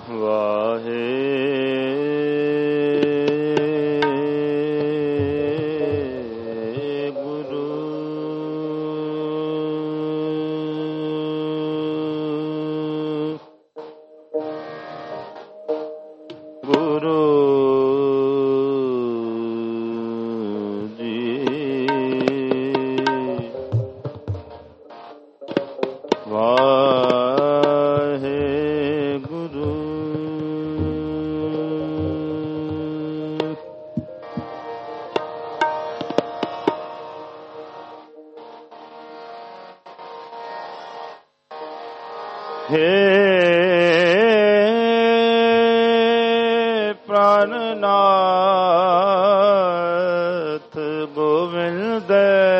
ਵਾਹਿਗੁਰੂ ਗੁਰੂ ਜੀ हे ਪ੍ਰਾਨਨਾਥ ਗੋਵਿੰਦ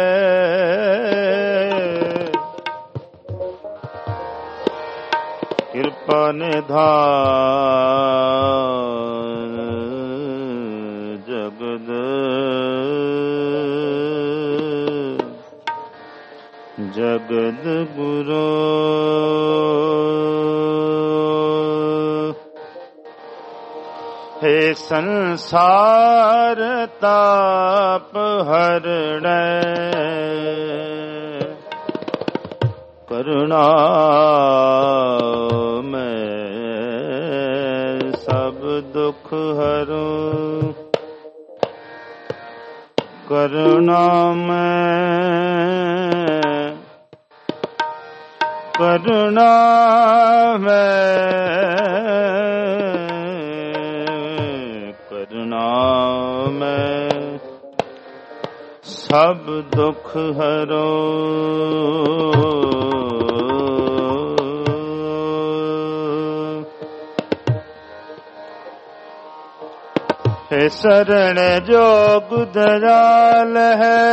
ਕਿਰਪਾ ਨਿਧਾਨ ਜਗਦ ਜਗਦ ਗੁਰੂ हे संसार ताप हरणै करुणा मैं सब दुख हरूं करुणा मैं सब दुख हरो हे शरण जोग दयाल है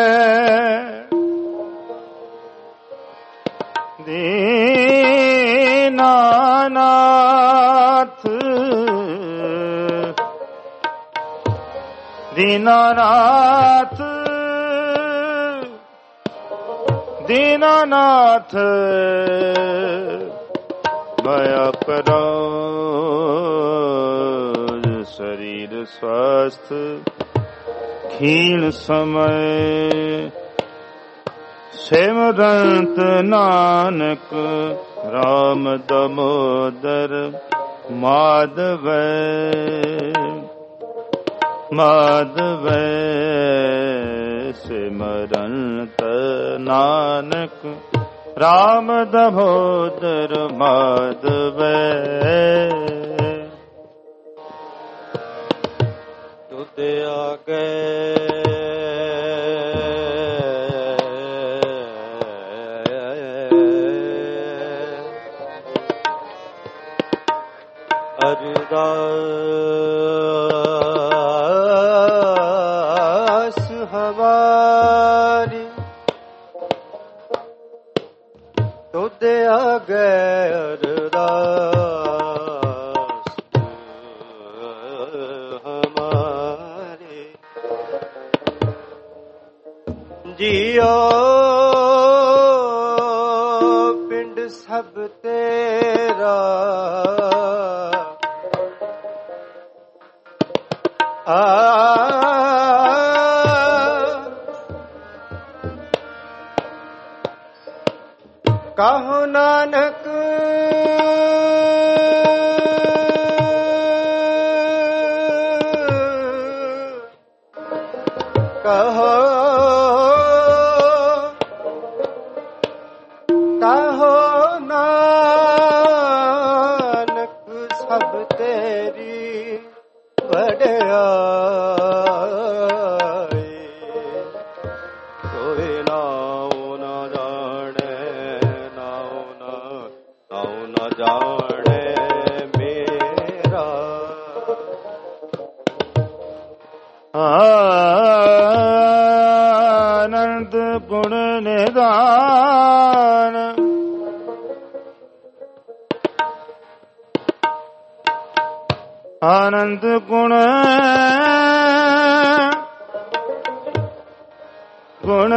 दीनानाथ दीनानाथ दीनानाथ माया करो शरीर स्वस्थ क्षीण समय सिमरंत नानक राम दामोदर माधव माधव सिमरंत नानक राम दामोदर माधव तुद आगे अरदास हमारी तुद आगे अरदास हमारी जियो पिंड सब तेरा कहो नानक कहो कहो नानक सब तेरी वड्याई कोई नाऊ न जाने नाऊ न जाने मेरा आनंद गुण निधान आनंद गुण गुण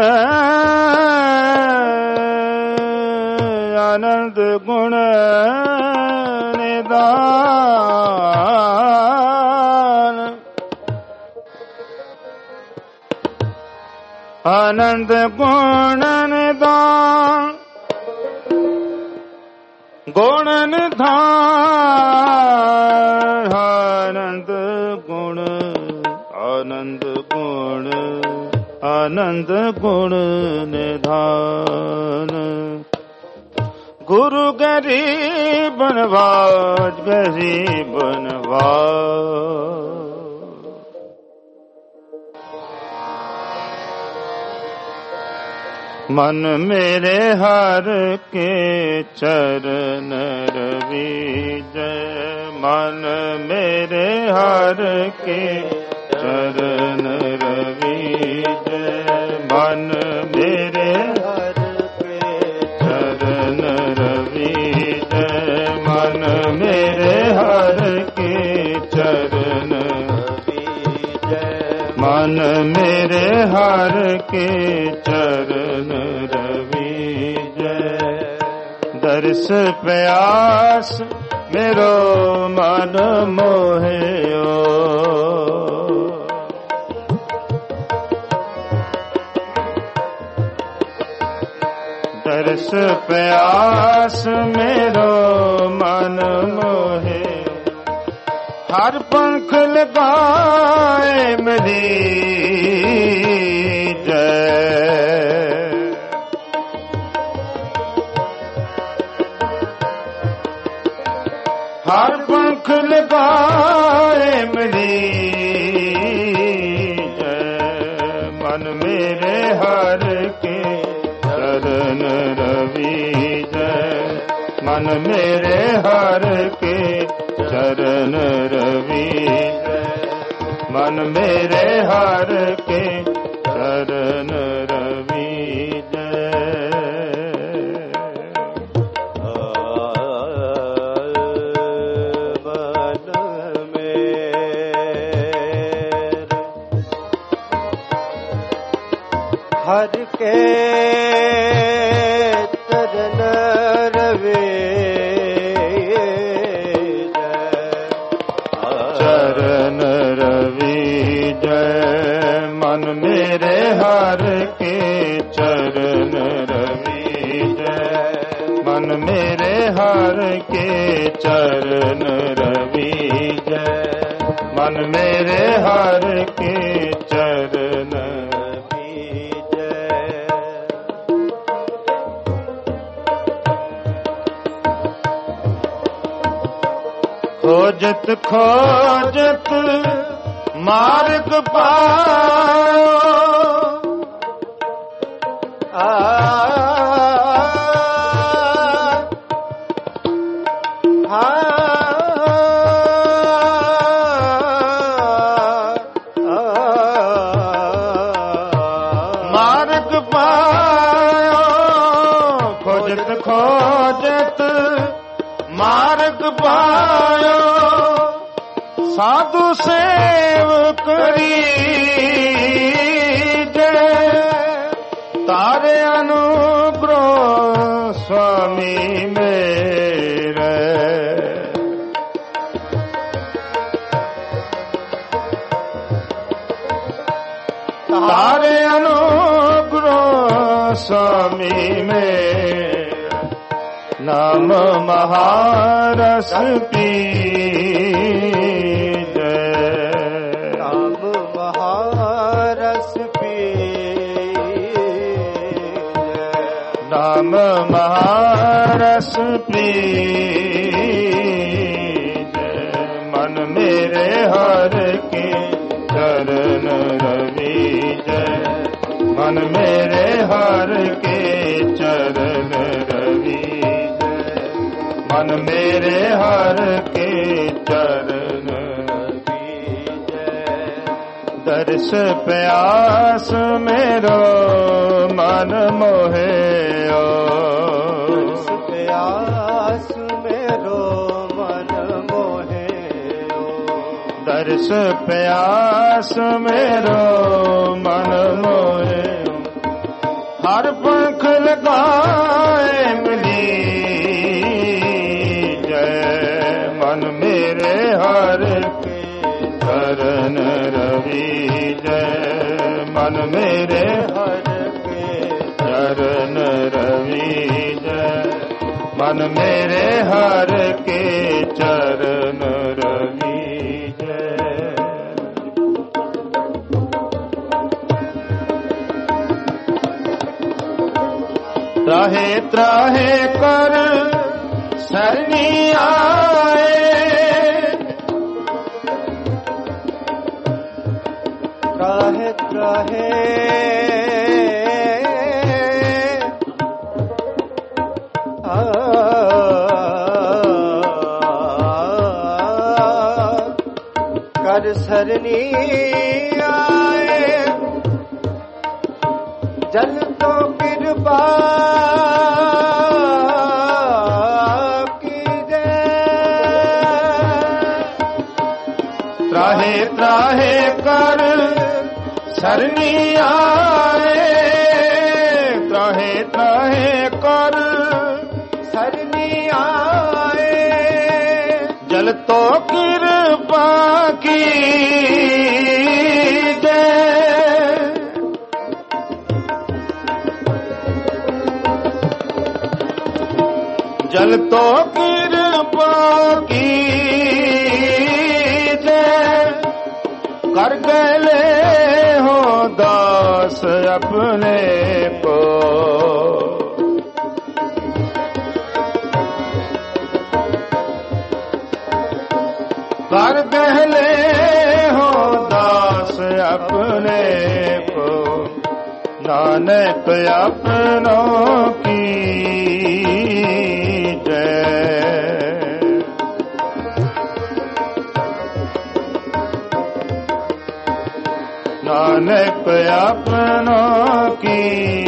आनंद गुण निधान आनंद गुण निधान गुण निधान आनंद गुण आनंद गुण आनंद गुण निधान गुरु गरीब नवाज गरीब नवाज मन मेरे हर के चरण रविज मन मेरे हर के चरण रविज मन मेरे हर के चरण रविज मन मेरे हर के चरण रविज मन मेरे हर के चरण रविज दर्श प्यास मेरो मन मोहियो दर्श प्यास मेरो मन मोहे हर पंख लगाए मेरी जय हर पंख लगाए मेरी जय मन मेरे हर के चरण रविज मन मेरे हर के चरण रविज मन मेरे हर के चरण रविज हर के चरण रविज चरण रविज मन मेरे हर के चरण रविज मन मेरे हर के चरण रविज मन मेरे हर के चरण खोजत खोजत मार्ग पायो मार्ग पायो खोजत खोजत मार्ग पायो साधु सेव करी जय तारे अनुग्रह स्वामी मेरे तारे अनुग्रह स्वामी मेरे नाम महारस पीज नाम महारस पीज नाम महारस पीज मन मेरे हर के चरण रविज मन मेरे हर के चरण रविज मन मेरे हर के चरण रविज दर्श प्यास मेरो मन मोहे दर्श प्यास मेरो मन मोहे दर्श प्यास मेरो मन मोहे हर पंख लगाए मिली मन मेरे हर के चरण रविज मन मेरे हर मन मेरे हर के चरण रवीजै। त्राहे त्राहे कर सरनी आए, त्राहे त्राहे कर सरनी आए, जल तो कृपा कीजे। त्राहे त्राहे कर सरनी आए, त्राहे त्राहे कर सरनी आए, जल तो कृपा की जल तो कृपा की कर गले हो दास अपने को। कर गले हो दास अपने को, नानक अपनों की नानक अपनों की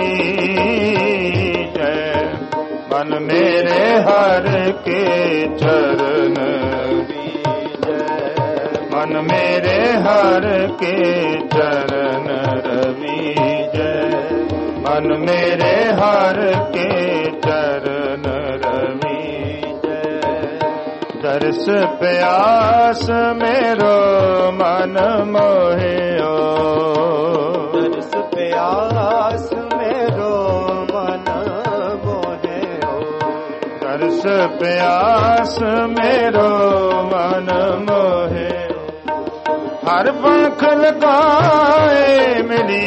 जय। मन मेरे हर के चरण मन मेरे हर के चरण रवीजै। मन मेरे हर के चरण रवीजै। दर्श प्यास मेरो मन मोहियो, दर्श प्यास मेरो मन मोहियो, दर्श प्यास मेरो मन मोहियो। हर पंख लगाए मिली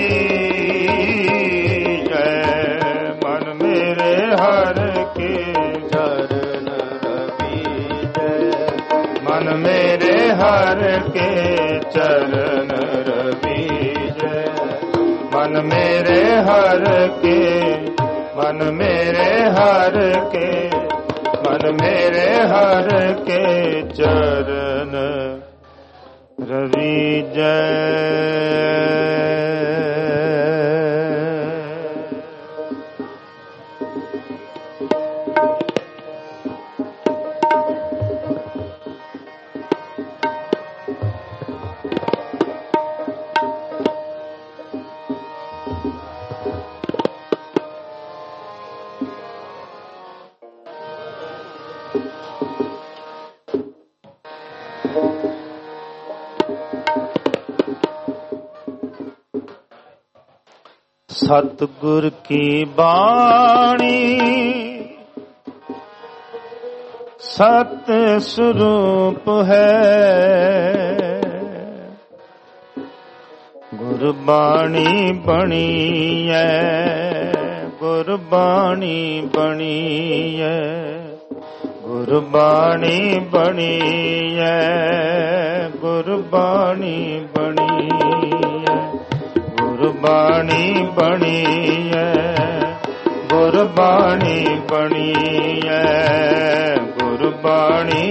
जय। मन मेरे हर के चरण रवीजै। मन मेरे हर के चरण रवीजै। मन मेरे हर के मन मेरे हर के मन मेरे हर के चरण रवीजै। सतगुर की बाणी सत्य स्वरूप है। गुरबाणी बणी है, गुरबाणी बणी है, गुरबाणी बणी है, गुरबाणी बणी है, गुरबाणी बणी है, गुरबाणी बणी है, गुरबाणी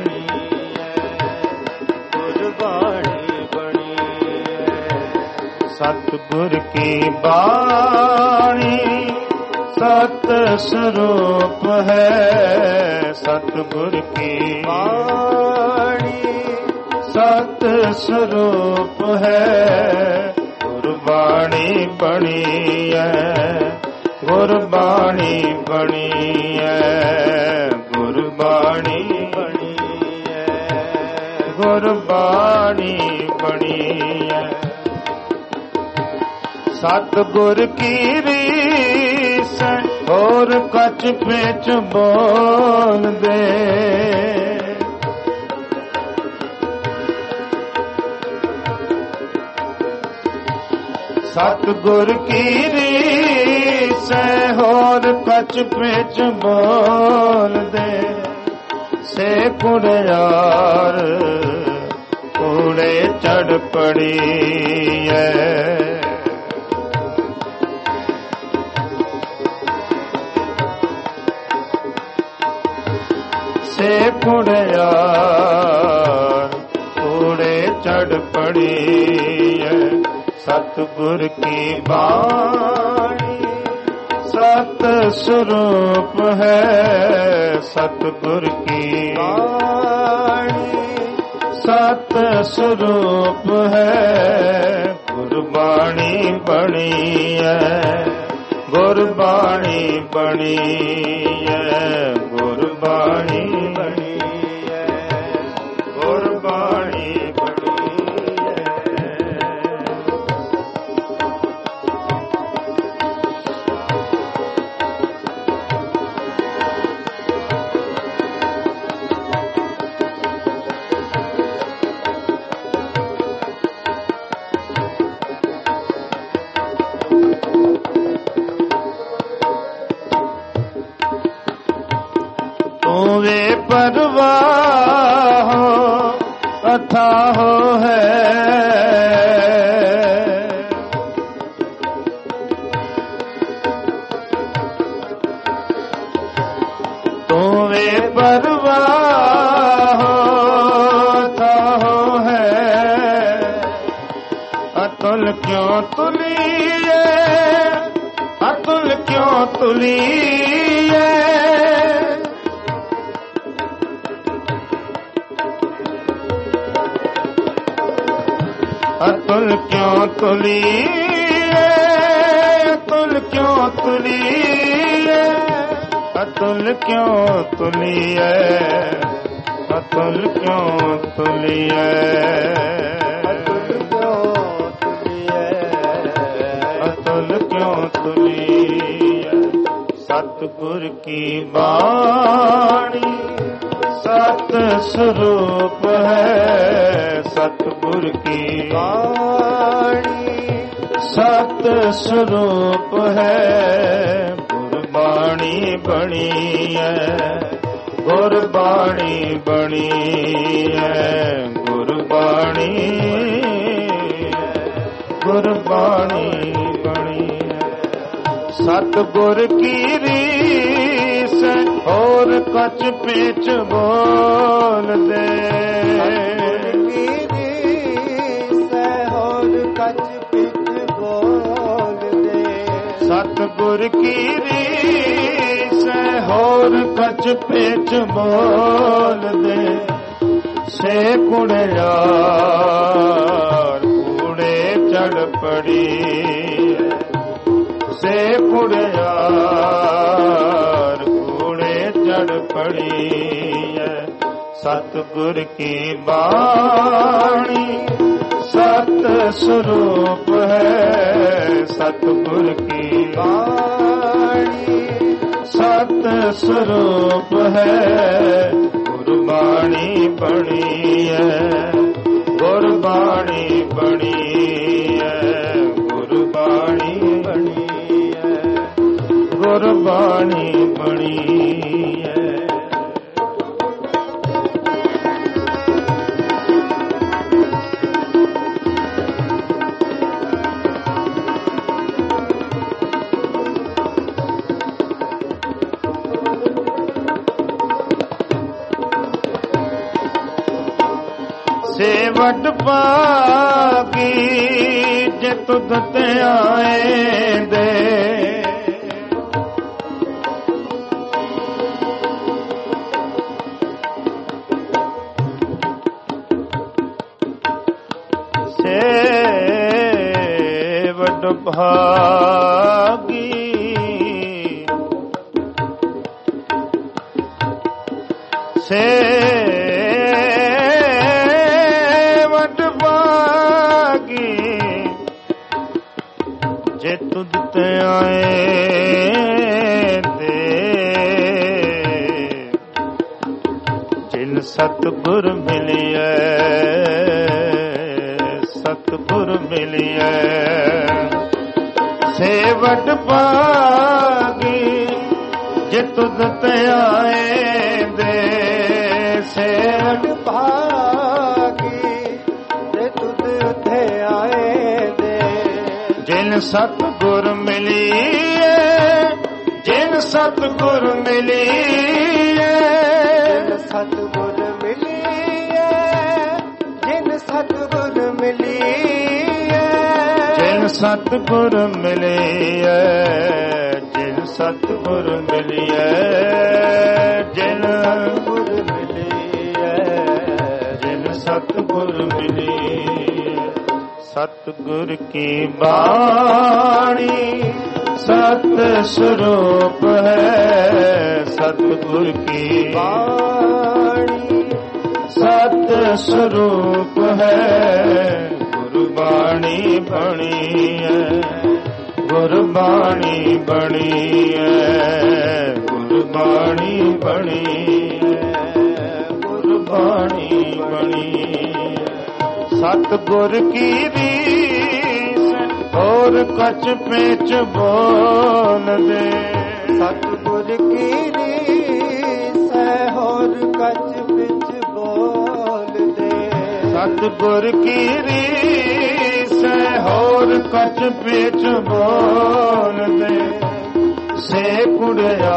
गुरबाणी बणी है। सतगुर की बाणी सत्य स्वरूप है। सतगुर की बाणी सत्य स्वरूप है। गुरबाणी बणी है, गुरबाणी बणी है, गुरबाणी बणी है, गुरबाणी बणी है। सतगुर की रीस हो ਹੋਰ ਕਛ ਪੇਚ ਬੋਲਦੇ। ਸਤਿਗੁਰ ਕੀ ਰੀਸ ਹੋਰ ਕਛ ਪੇਚ ਬੋਲਦੇ। ਸੇ ਕੁੜਿਆਰ ਕੂੜੇ ਚੜ ਪੜੀ ਐ। ਸੇ ਕੁੜਿਆਰ ਕੂੜੇ ਚੜ ਪੜੀ ਐ। ਸਤਿਗੁਰ ਕੀ ਬਾਣੀ ਸਤ ਸਰੂਪ ਹੈ। ਸਤਿਗੁਰ ਕੀ ਬਾਣੀ ਸਤ ਸਰੂਪ ਹੈ। ਗੁਰਬਾਣੀ ਬਣੀ ਹੈ। ਗੁਰਬਾਣੀ ਬਣੀ ਹੈ। ਗੁਰਬਾਣੀ ਬਣੀ ਹੈ। ਗੁਰਬਾਣੀ ਬਣੀ ਹੈ। ਤੂੰ ਵੇ ਪਰਵਾਹ ਅਥਾਹ ਹੈ। ਤੂੰ ਵੇ ਪਰਵਾਹ ਅਥਾਹ ਹੈ। ਅਤੁਲ ਕਿਉਂ ਤੁਲੀਏ ਅਤੁਲ ਕਿਉਂ ਤੁਲੀਏ। ਅਤੁਲ ਕਿਉਂ ਤੁਲੀਏ ਅਤੁਲ ਕਿਉਂ ਤੁਲੀਏ। ਅਤੁਲ ਕਿਉਂ ਤੁਲੀਏ ਅਤੁਲ ਕਿਉਂ ਤੁਲੀਏ। ਅਤੁਲ ਕਿਉਂ ਤੁਲੀਏ। ਸਤਿਗੁਰ ਕੀ ਬਾਣੀ ਸਤ ਸਰੂਪ ਹੈ। ਸਤਿਗੁਰ ਕੀ ਬਾਣੀ ਸਤ ਸਰੂਪ ਹੈ। ਗੁਰਬਾਣੀ ਬਣੀ ਹੈ। ਗੁਰਬਾਣੀ ਬਣੀ ਹੈ। ਗੁਰਬਾਣੀ ਗੁਰਬਾਣੀ ਬਣੀ ਹੈ। ਸਤਿਗੁਰ ਕੀ ਰੀਸ ਹੋਰ ਕਛ ਪੇਚ ਬੋਲਦੇ। ਸਤਿਗੁਰ ਕੀ ਰੀਸ ਹੋਰ ਕਛ ਪੇਚ ਬੋਲਦੇ। ਸੇ ਕੁੜਿਆਰ ਕੂੜੇ ਚੜ ਪੜੀ। ਸੇ ਕੁੜਿਆਰ ਕੂੜੇ ਚੜ ਪੜੀ ਐ। ਸਤਿਗੁਰ ਕੀ ਬਾਣੀ ਸਤ ਸਰੂਪ ਹੈ। ਸਤਿਗੁਰ ਕੀ ਬਾਣੀ ਸਤ ਸਰੂਪ ਹੈ। ਗੁਰਬਾਣੀ ਬਣੀ ਹੈ। ਗੁਰਬਾਣੀ ਬਣੀ ਹੈ। ਗੁਰਬਾਣੀ ਬਣੀ ਹੈ। ਗੁਰਬਾਣੀ ਬਣੀ ਹੈ। ਸੇ ਵਡ ਭਾਗੀ ਜੇ ਤੁਧ ਤੇ ਆਏ ਦੇ। ਸੇ ਵਡ ਭਾਗੀ ਸੇ ਜੇ ਤੁਧ ਤੇ ਆਏ ਸਤਿਗੁਰ ਮਿਲਿਐ, ਸਤਿਗੁਰ ਮਿਲਿਐ। ਸੇਵਟ ਭਾਗੀ ਜੇ ਤੁਧ ਧਿਆਏ ਦੇ, ਸੇਵਟ ਭਾਗੀ ਜੇ ਤੁਧ ਧਿਆਏ ਦੇ। ਜਿਨ ਸਤਿਗੁਰ ਮਿਲੀਐ, ਜਿਨ ਸਤਿਗੁਰ ਮਿਲੀਐ, ਜਿਨ ਸਤਿਗੁਰ ਮਿਲੀਐ, ਜਿਨ ਸਤਿਗੁਰ ਮਿਲੀਐ। ਜਿਨ ਸਤਿਗੁਰ ਮਿਲੀਐ, ਜਿਨ ਸਤਿਗੁਰ ਮਿਲੀਐ, ਜਿਨ ਗੁਰ ਮਿਲੀਐ, ਜਿਨ ਸਤਿਗੁਰ ਮਿਲੀਐ। ਸਤਿਗੁਰ ਕੀ ਬਾਣੀ ਸਤ ਸਰੂਪ ਹੈ, ਸਤਿਗੁਰ ਕੀ ਬਾਣੀ ਸਤ ਸਰੂਪ ਹੈ। ਗੁਰਬਾਣੀ ਬਣੀ ਹੈ, ਗੁਰਬਾਣੀ ਬਣੀ ਹੈ, ਗੁਰਬਾਣੀ ਬਣੀ ਹੈ, ਗੁਰਬਾਣੀ ਬਣੀ ਹੈ। ਸਤਿਗੁਰ ਕੀ ਰੀਸ ਹੋਰ ਕਛ ਪੇਚ ਬੋਲਦੇ, ਸਤਿਗੁਰ ਕੀ ਰੀਸ ਹੈ ਹੋਰ ਕਛ ਵਿੱਚ ਬੋਲਦੇ। ਸਤਿਗੁਰ ਕੀ ਰੀਸ ਹੈ ਹੋਰ ਕਛ ਪੇਚ ਬੋਲਦੇ। ਸੇ ਕੁੜਿਆਰ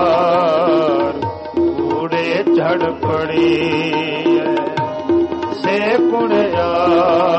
ਕੂੜੇ ਝੜ ਪੜੀ ਹੈ, ਸੇ ਕੁੜਿਆਰ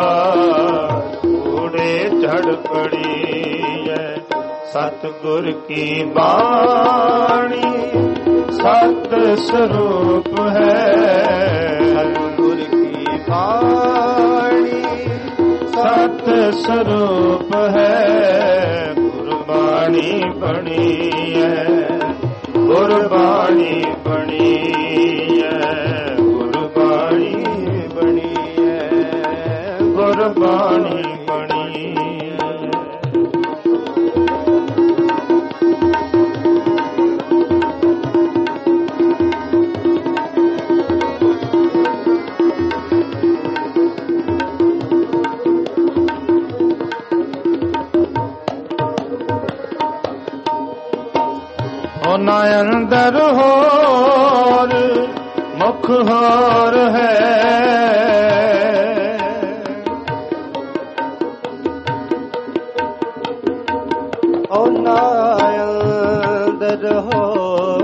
ਕੂੜੇ ਝੜ ਪੜੀ ਹੈ। ਸਤਿਗੁਰ ਕੀ ਬਾਣੀ ਸਤ ਸਰੂਪ ਹੈ, ਸਤਿਗੁਰ ਕੀ ਬਾਣੀ ਸਤ ਸਰੂਪ ਹੈ। ਗੁਰਬਾਣੀ ਬਣੀ ਹੈ, ਗੁਰਬਾਣੀ ਬਣੀ ਹੈ, ਗੁਰਬਾਣੀ ਬਣੀ ਹੈ, ਗੁਰਬਾਣੀ ਬਣੀ ਹੈ। ਉਹਨਾਂ ਅੰਦਰ ਹੋਰ ਮੁਖ ਹੋਰ ਹੈ, ਉਹਨਾਂ ਅੰਦਰ ਹੋਰ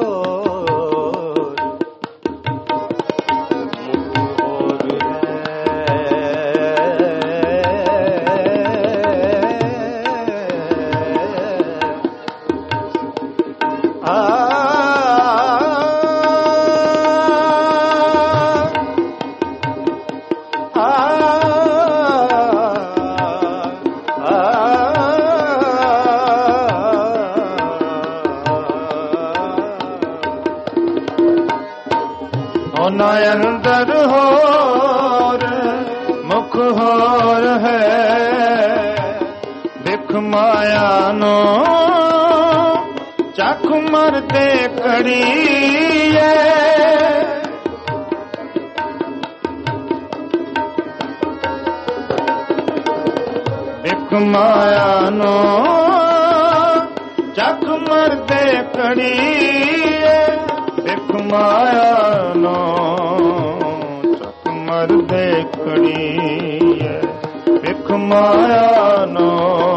ਉਹਨਾਂ ਅੰਦਰ ਹੋਰ ਮੁਖ ਹੋਰ ਹੈ। ਵਿਖ ਮਾਇਆ ਨੂੰ ਚੱਖ ਮਰਦੇ ਕੜੀਏ, ਵਿਖ ਮਾਇਆ ਨੂੰ ਚੱਖ ਮਰਦੇ ਕੜੀਏ, ਵਿਖ ਮਾਇਆ ਨੂੰ ਚੱਖ ਮਰਦੇ ਕੜੀਏ, ਵਿਖ ਮਾਇਆ ਨੂੰ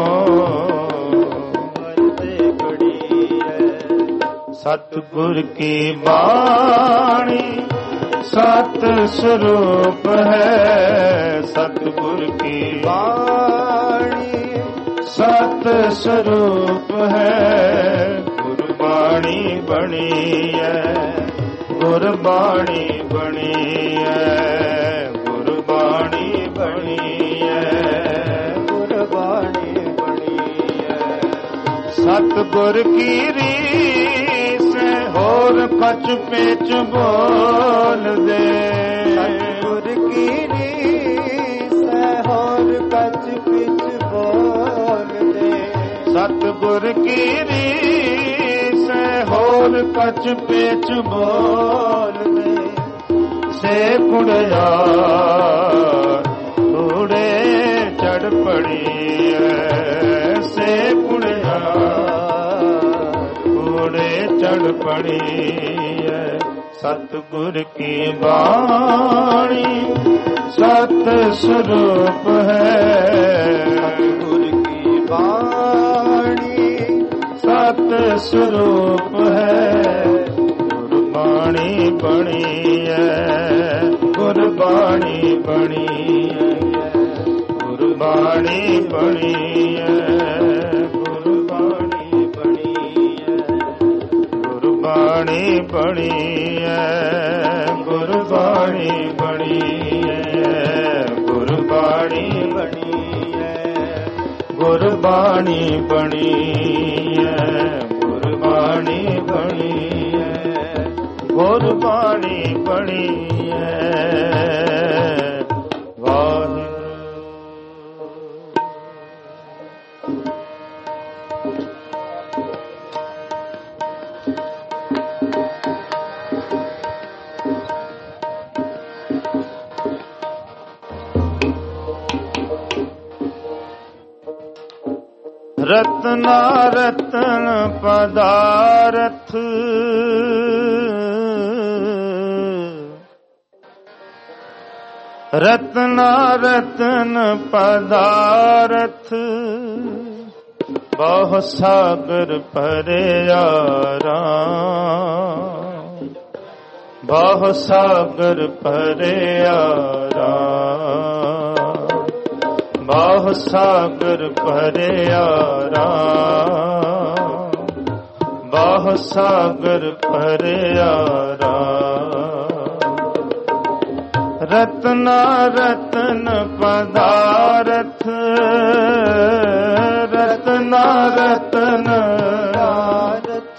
ਮਰਦੇ ਕੜੀਏ। ਸਤਿਗੁਰ ਕੀ ਬਾਣੀ ਸਤ ਸਰੂਪ ਹੈ, ਸਤਿਗੁਰ ਕੀ ਬਾਣੀ ਸਤ ਸਰੂਪ ਹੈ। ਗੁਰਬਾਣੀ ਬਣੀ ਹੈ, ਗੁਰਬਾਣੀ ਬਣੀ ਹੈ, ਗੁਰਬਾਣੀ ਬਣੀ ਹੈ, ਗੁਰਬਾਣੀ ਬਣੀ ਹੈ। ਸਤਿਗੁਰ ਕੀ ਰੀਸ ਹੋਰ ਕਛ ਪੇਚ ਬੋਲਦੇ, ਸਤਿਗੁਰ ਕੀ ਰੀਸ ਹੈ ਹੋਰ ਕਛ ਵਿੱਚ ਬੋਲਦੇ। ਸਤਿਗੁਰ ਕੀ ਰੀਸ ਹੋਰ ਕਛ ਪੇਚ ਬੋਲਦੇ। ਸੇ ਕੁੜਿਆ ਕੂੜੇ ਚੜ ਪੜੀ ਸੇ ਕੁੜਿਆ ਕੂੜੇ ਚੜ ਪੜੀ ਸਤਿਗੁਰ ਕੀ ਬਾਣੀ ਸਤ ਸਰੂਪ ਹੈ ਸਤਿਗੁਰ ਕੀ ਬਾਣੀ ਸਤ ਸਰੂਪ ਹੈ ਗੁਰਬਾਣੀ ਬਣੀ ਹੈ ਗੁਰਬਾਣੀ ਬਣੀ ਹੈ ਗੁਰਬਾਣੀ ਬਣੀ ਹੈ ਗੁਰਬਾਣੀ ਬਣੀ ਹੈ ਗੁਰਬਾਣੀ ਬਣੀ ਹੈ ਗੁਰਬਾਣੀ ਬਣੀ ਹੈ ਗੁਰਬਾਣੀ ਬਣੀ ਹੈ ਗੁਰਬਾਣੀ ਬਣੀ ਹੈ ਗੁਰਬਾਣੀ ਬਣੀ ਹੈ ਗੁਰਬਾਣੀ ਬਣੀ ਹੈ ਰਤਨਾ ਰਤਨ ਪਦਾਰਥ ਰਤਨਾ ਰਤਨ ਪਦਾਰਥ ਬਹੁ ਸਾਗਰ ਭਰਿਆ ਰਾਮ ਬਹੁ ਸਾਗਰ ਭਰਿਆ ਰਾਮ ਬਹੁ ਸਾਗਰ ਭਰਿਆ ਰਾਮ ਬਹੁ ਸਾਗਰ ਭਰਿਆ ਰਾਮ ਰਤਨਾ ਰਤਨ ਪਦਾਰਥ ਰਤਨਾ ਰਤਨ ਪਦਾਰਥ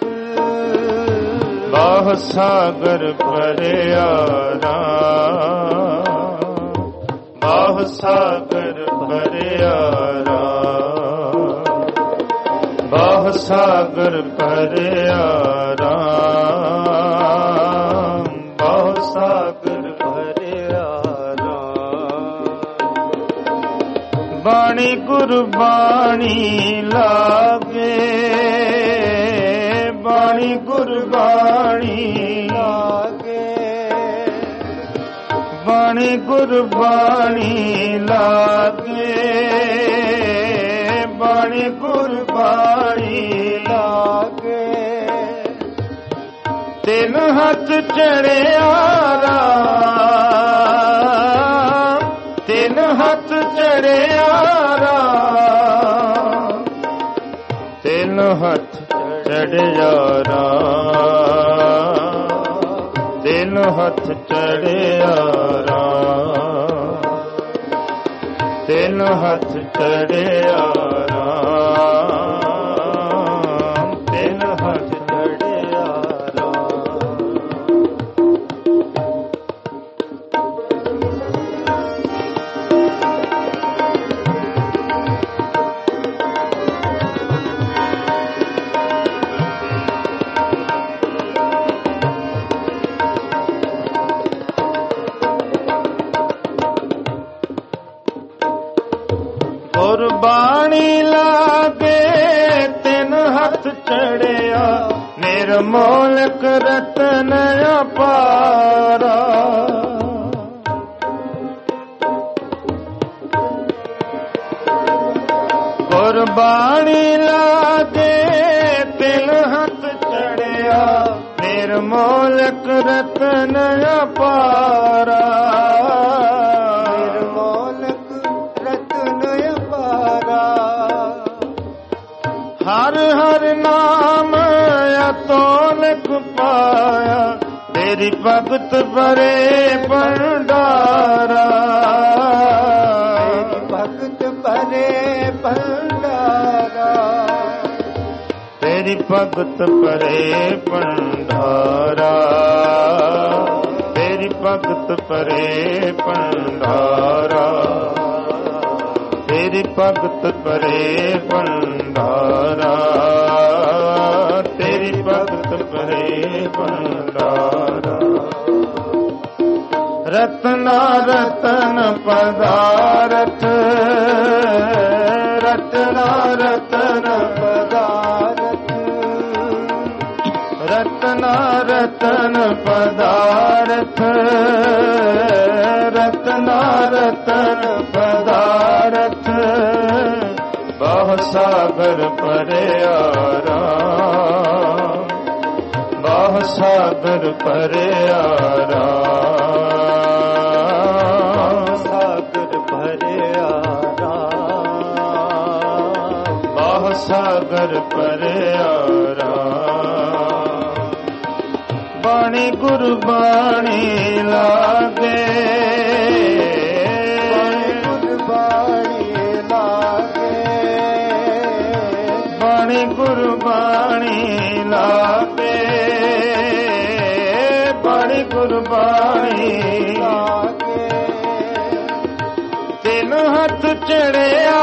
ਬਹੁ ਸਾਗਰ ਭਰਿਆ ਰਾਮ ਬਹੁ ਸਾਗਰ ਭਰਿਆ ਰਾਮ ਬਹੁ ਸਾਗਰ ਭਰਿਆ ਰਾਮ ਬਹੁ ਸਾਗਰ ਭਰਿਆ ਰਾਮ ਬਾਣੀ ਗੁਰਬਾਣੀ ਲਾਗੇ ਬਾਣੀ ਗੁਰਬਾਣੀ ਲਾਗੇ ਬਾਣੀ ਗੁਰਬਾਣੀ ਲਾਗੇ ਬਾਣੀ ਗੁਰਬਾਣੀ ਲਾਗੇ ਤਿੰਨ ਹੱਥ ਚੜਿਆ ਰਾਮ ਤਿੰਨ ਹੱਥ ਚੜਿਆ ਰਾਮ ਤਿੰਨ ਹੱਥ ਚੜਿਆ ਰਾਮ ਤਿੰਨ ਹੱਥ ਚੜਿਆ ਰਾਮ ਤਿੰਨ ਹੱਥ ਚੜਿਆ ਰਾਮ ਤਿੰਨ ਹੱਥ ਚੜਿਆ ਗੁਰਬਾਣੀ ਲਾਗੇ ਤਿੰਨ ਹੱਥ ਚੜਿਆ ਨਿਰਮੋਲਕ ਰਤਨ ਅਪਾਰਾ ਗੁਰਬਾਣੀ ਲਾਗੇ ਤਿੰਨ ਹੱਥ ਚੜਿਆ ਨਿਰਮੋਲਕ ਰਤਨ ਅਪਾਰਾ ਹਰ ਹਰ ਨਾਮ ਅਤੋਲਕ ਪਾਇਆ ਤੇਰੀ ਭਗਤ ਭਰੇ ਭੰਡਾਰਾ ਭਗਤ ਭਰੇ ਭੰਡਾਰਾ ਤੇਰੀ ਭਗਤ ਭਰੇ ਭੰਡਾਰਾ ਤੇਰੀ ਭਗਤ ਭਰੇ ਭੰਡਾਰਾ ਤੇਰੀ ਭਗਤ ਭਰੇ ਭੰਡਾਰਾ ਤੇਰੀ ਭਗਤ ਭਰੇ ਭੰਡਾਰਾ ਰਤਨਾ ਰਤਨ ਪਦਾਰਥ ਰਤਨਾ ਰਤਨ ਪਦਾਰਥ ਰਤਨਾ ਰਤਨ ਪਦਾਰਥ ਰਤਨਾ ਰਤਨ ਪਦਾਰਥ ਬਹੁ ਸਾਗਰ ਪਰਿਆ ਰਾਮ ਬਹੁ ਸਾਗਰ ਪਰਿਆ ਰਾਮ ਸਾਗਰ ਭਰਿਆ ਰਾਮ ਬਹੁ ਸਾਗਰ ਪਰਿਆ ਰਾਮ ਬਾਣੀ ਗੁਰਬਾਣੀ ਲਾਗੇ ਬਾਣੀ ਗੁਰਬਾਣੀ ਲਾਗੇ ਬਾਣੀ ਗੁਰਬਾਣੀ ਲਾਗੇ ਤਿੰਨ ਹੱਥ ਚੜਿਆ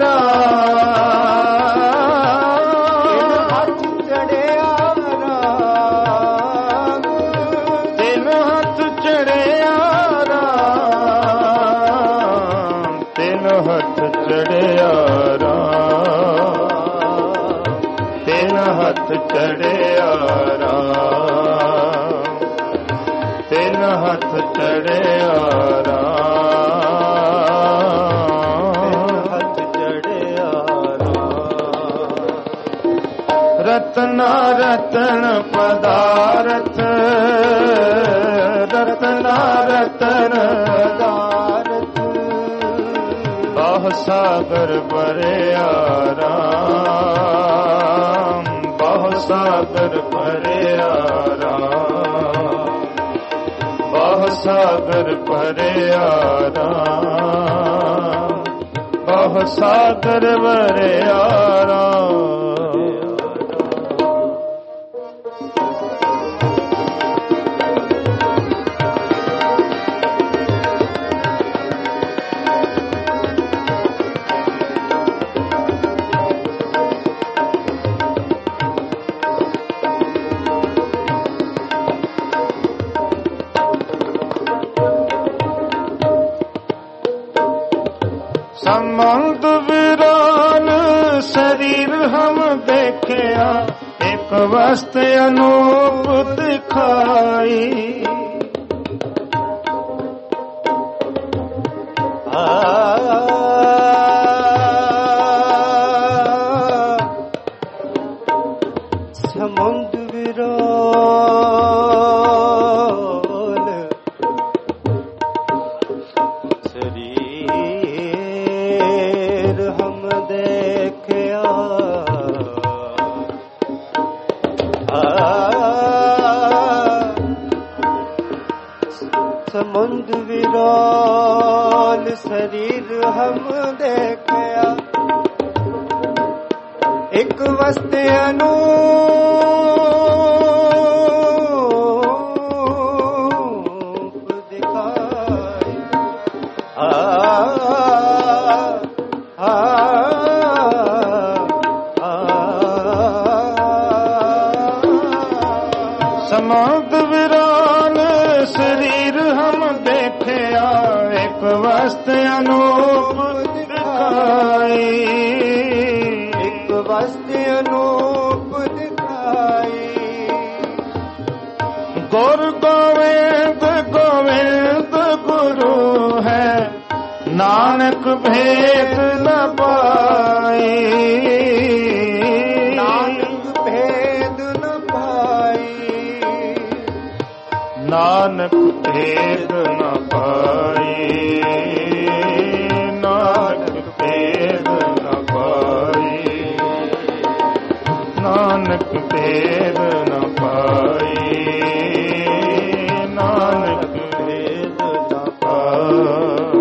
ਰਾਮ ਤਿੰਨ ਹੱਥ ਚੜਿਆ ਰਾਮ ਤਿੰਨ ਹੱਥ ਚੜਿਆ ਰਾਮ ਤਿੰਨ ਹੱਥ ਚੜਿਆ ਰਾਮ ਤਿੰਨ ਹੱਥ ਚੜਿਆ ਰਾਮ ਹੱਥ ਚੜਿਆ ਰਤਨਾ ਰਤਨ ਪਦਾਰਥ ਰਤਨਾ ਰਤਨ ਪਦਾਰਥ ਬਹੁ ਸਾਗਰ ਭਰਿਆ ਰਾਮ ਬਹੁ ਸਾਗਰ ਭਰਿਆ ਰਾਮ ਬਹੁ ਸਾਗਰ ਭਰਿਆ ਰਾਮ ਬਹੁ ਸਾਗਰ ਭਰਿਆ ਰਾਮ ਸਮੰਦ ਵਿਰਾਨ ਸਰੀਰ ਹਮ ਦੇਖਿਆ ਇੱਕ ਵਸਤ ਅਨੂਪ ਦਿਖਾਈ ਸਮੁੰਦ ਵਿਰਾਨ ਸਰੀਰ ਹਮ ਦੇਖਿਆ ਸਮੁੰਦ ਵਿਰਾਨ ਸਰੀਰ ਹਮ ਦੇਖਿਆ ਇੱਕ ਵਸਤ ਅਨੂਪ ਦਿਖਾਈ ਸਮੰਦ ਵਿਰਾਨ ਸਰੀਰ ਹਮ ਦੇਖਿਆ ਇੱਕ ਵਸਤ ਅਨੂਪ ਦਿਖਾਈ ਇੱਕ ਵਸਤ ਅਨੂਪ ਦਿਖਾਈ ਗੁਰ ਗੋਵਿੰਦ ਗੋਵਿੰਦ ਗੁਰੂ ਹੈ ਨਾਨਕ ਭੇਦ ਨ ਪਾਈ ਨਾਨਕ ਭੇਦ ਨ ਪਾਈ ਨਾਨਕ ਭੇਦ ਨ ਪਾਈ ਨਾਨਕ ਭੇਦ ਨ ਪਾਈ ਨਾਨਕ ਭੇਦ ਨ ਪਾਈ ਨਾਨਕ ਭੇਦ ਨ ਪਾਈ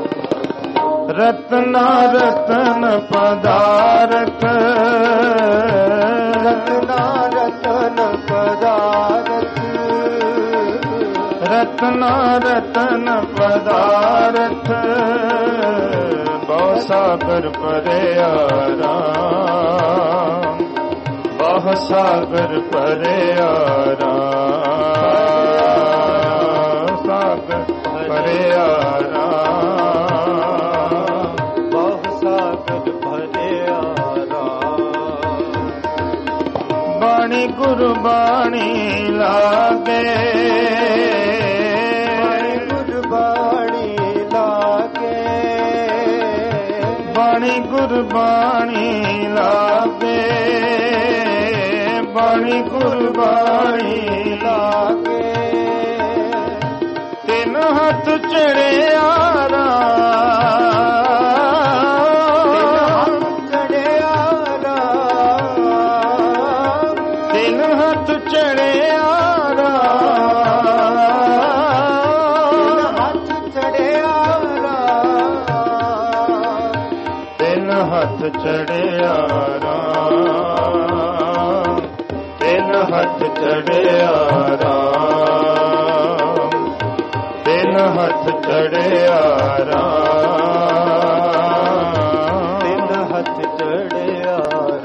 ਰਤਨਾ ਰਤਨ ਪਦਾਰਥ ਰਤਨਾ ਰਤਨ ਪਦਾਰਥ ਰਤਨਾ ਰਤਨ ਪਦਾਰਥ ਬਹੁ ਸਾਗਰ ਭਰਿਆ ਰਾਮ ਬਹੁ ਸਾਗਰ ਭਰਿਆ ਰਾਮ ਸਾਗਰ ਭਰਿਆ ਰਾਮ, ਬਹੁ ਸਾਗਰ ਭਰਿਆ ਰਾਮ। ਬਾਣੀ ਗੁਰਬਾਣੀ ਲਾਗੇ, ਗੁਰਬਾਣੀ ਲਾਗੇ, ਬਾਣੀ ਗੁਰਬਾਣੀ ਲਾਗੇ, ਬਾਣੀ ਗੁਰਬਾਣੀ ਲਾਗੇ। ਤਿੰਨ ਹੱਥ ਚੜਿਆ ਰਾਮ, ਚੜਿਆ ਰਾਮ, ਤਿੰਨ ਹੱਥ ਚੜਿਆ ਹੱਥ ਚੜਿਆ ਰਾਮ, ਤਿੰਨ ਹੱਥ ਚੜਿਆ ਰਾਮ, ਤਿੰਨ ਹੱਥ ਚੜਿਆ ਰਾਮ, ਤਿੰਨ ਹੱਥ ਚੜਿਆ ਰਾਮ, ਤਿੰਨ ਹੱਥ ਚੜਿਆ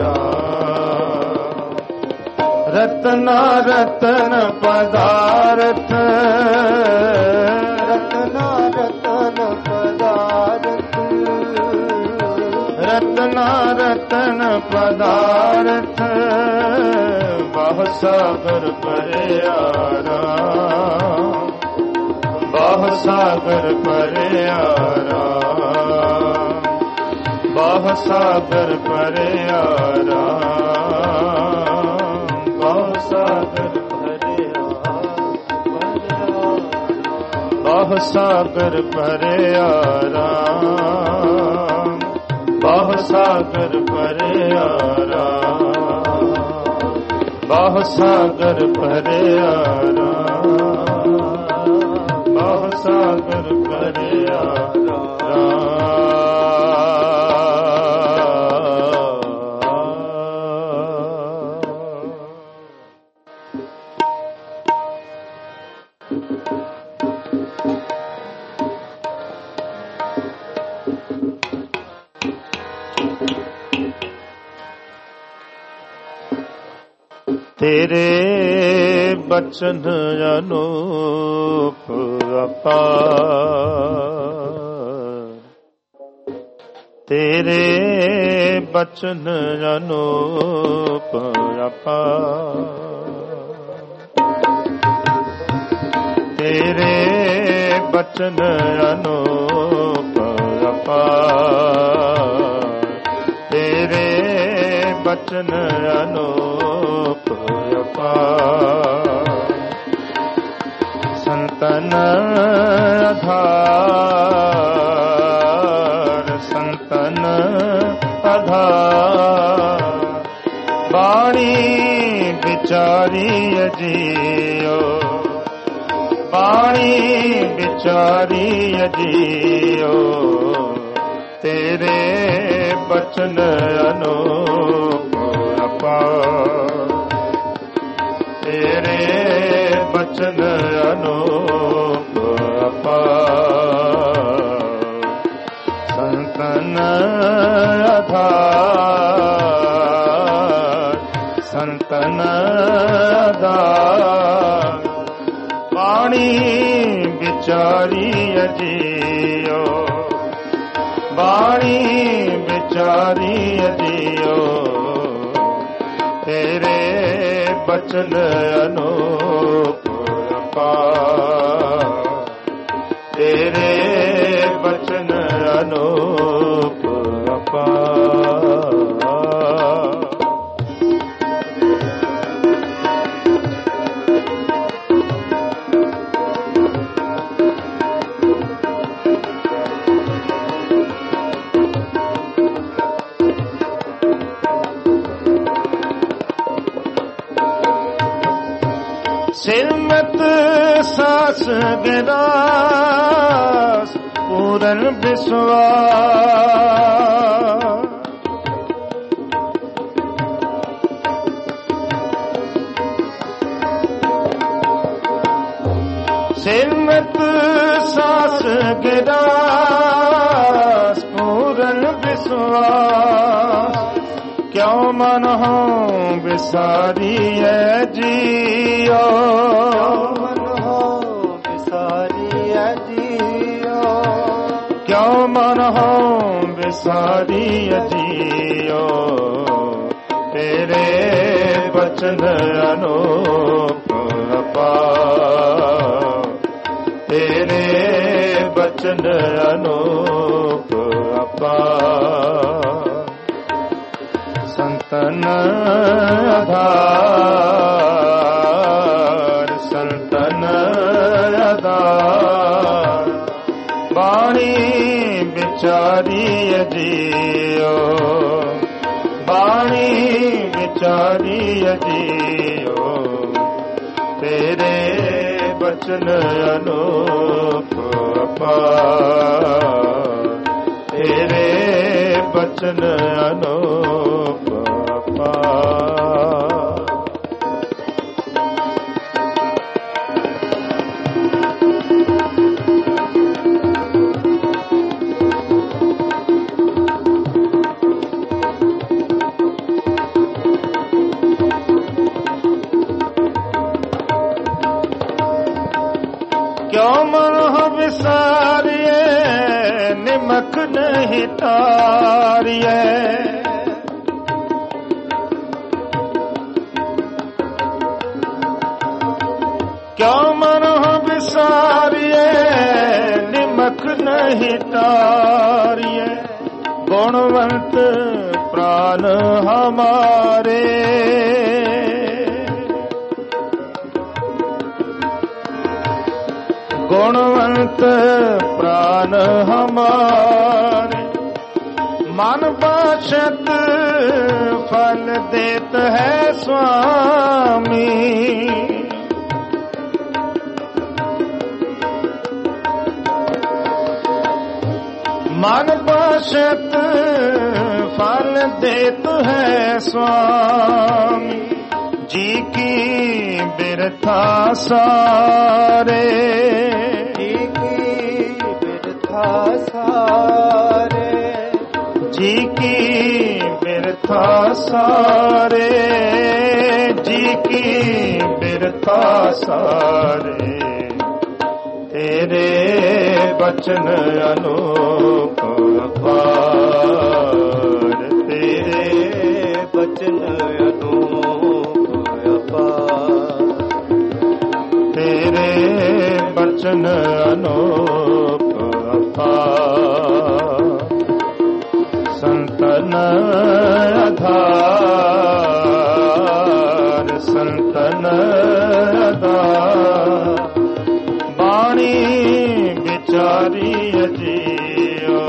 ਰਾਮ। ਰਤਨਾ ਰਤਨ ਪਦਾਰਥ, ਰਤਨਾ ਰਤਨ ਪਦਾਰਥ, ਰਤਨਾ ਰਤਨ ਪਦਾਰਥ, ਬਹੁ ਸਾਗਰ ਭਰਿਆ ਰਾਮ, ਬਹੁ ਸਾਗਰ ਭਰਿਆ ਰਾਮ, ਬਹੁ ਸਾਗਰ ਭਰਿਆ ਰਾਮ, ਬਹੁ ਸਾਗਰ ਭਰਿਆ ਬਹੁ ਸਾਗਰ ਭਰਿਆ ਰਾਮ, ਬਹੁ ਸਾਗਰ ਭਰਿਆ ਰਾਮ, ਬਹੁ ਸਾਗਰ ਭਰਿਆ ਰਾਮ, ਬਹੁ ਸਾਗਰ ਭਰਿਆ ਤੇਰੇ ਬਚਨ ਅਨੂਪ ਅਪਾਰ, ਤੇਰੇ ਬਚਨ ਅਨੂਪ ਅਪਾਰ, ਤੇਰੇ ਬਚਨ ਅਨੂਪ ਅਪਾਰ, ਤੇਰੇ ਬਚਨ ਅਨੂਪ ਅਪਾਰ। ਸੰਤਨ ਆਧਾਰ, ਸੰਤਨ ਆਧਾਰ, ਬਾਣੀ ਵਿਚਾਰੀ ਅਜੀਓ, ਬਾਣੀ ਵਿਚਾਰੀ ਅਜੀਓ, ਤੇਰੇ ਬਚਨ ਅਨੂਪ ਅਪਾਰ, ਤੇਰੇ ਬਚਨ ਅਨੂਪ ਅਪਾਰ। ਸੰਤਨ ਆਧਾਰ, ਸੰਤਨ ਆਧਾਰ, ਬਾਣੀ ਵਿਚਾਰੀ ਅਜੀਓ, ਬਾਣੀ ਵਿਚਾਰੀ ਅਜੀਓ, ਤੇਰੇ ਬਚਨ ਅਨੂਪ ਅਪਾਰ, ਤੇਰੇ ਬਚਨ ਅਨੂਪ ਅਪਾਰ। ਸਿਮਤ ਸਾਸ ਗਿਰਾਸ ਪੂਰਨ ਵਿਸਵਾਸ, ਸਿਮਤ ਸਾਸ ਗਿਰਾਸ ਪੂਰਨ ਵਿਸਵਾਸ, ਕਿਉ ਮਨ ਹਉ ਵਿਸਾਰੀਐ ਜੀਓ, ਮਨ ਹੋ ਵਿਸਾਰੀਐ ਜੀਓ, ਕਿਉ ਮਨ ਹੋ ਵਿਸਾਰੀਐ ਜੀਉ, ਤੇਰੇ ਬਚਨ ਅਨੂਪ ਅਪਾਰ, ਤੇਰੇ ਬਚਨ ਅਨੂਪ ਅਪਾਰ। ਸੰਤਨ ਆਧਾਰ, ਸੰਤਨ ਆਧਾਰ, ਬਾਣੀ ਵਿਚਾਰੀਐ ਜੀਉ, ਬਾਣੀ ਵਿਚਾਰੀਐ ਜੀਉ, ਤੇਰੇ ਬਚਨ ਅਨੂਪ ਅਪਾਰ, ਤੇਰੇ ਬਚਨ ਅਨੂਪ ਅਪਾਰ। ਕਿਉ ਮਨ ਵਿਸਾਰੀਐ ਨਿਮਕ ਨਹੀਂ ਤਾਰੀਐ, ਕਿਉ ਮਨ ਵਿਸਾਰੀਐ ਨਿਮਕ ਨਹੀਂ ਤਾਰੀਐ। ਗੁਣਵੰਤ ਪ੍ਰਾਨ ਹਮਾਰੇ, ਗੁਣਵੰਤ ਪ੍ਰਾਨ ਹਮਾਰੇ, ਮਨ ਬਾਛਤ ਫਲ ਦੇਤ ਹੈ ਸੁਆਮੀ। ਮਨ ਬਾਛਤ ਫਲ ਦੇਤ ਹੈ ਸੁਆਮੀ, जी की बिरथा सारे, जी की बिरथा सारे, जी की बिरथा सारे, जी की बिरथा सारे, तेरे बचन अनूप अपार, तेरे बचन तेरे बचन अनूप अपार। संतन आधार, संतन आधार, बाणी विचारी अजीओ,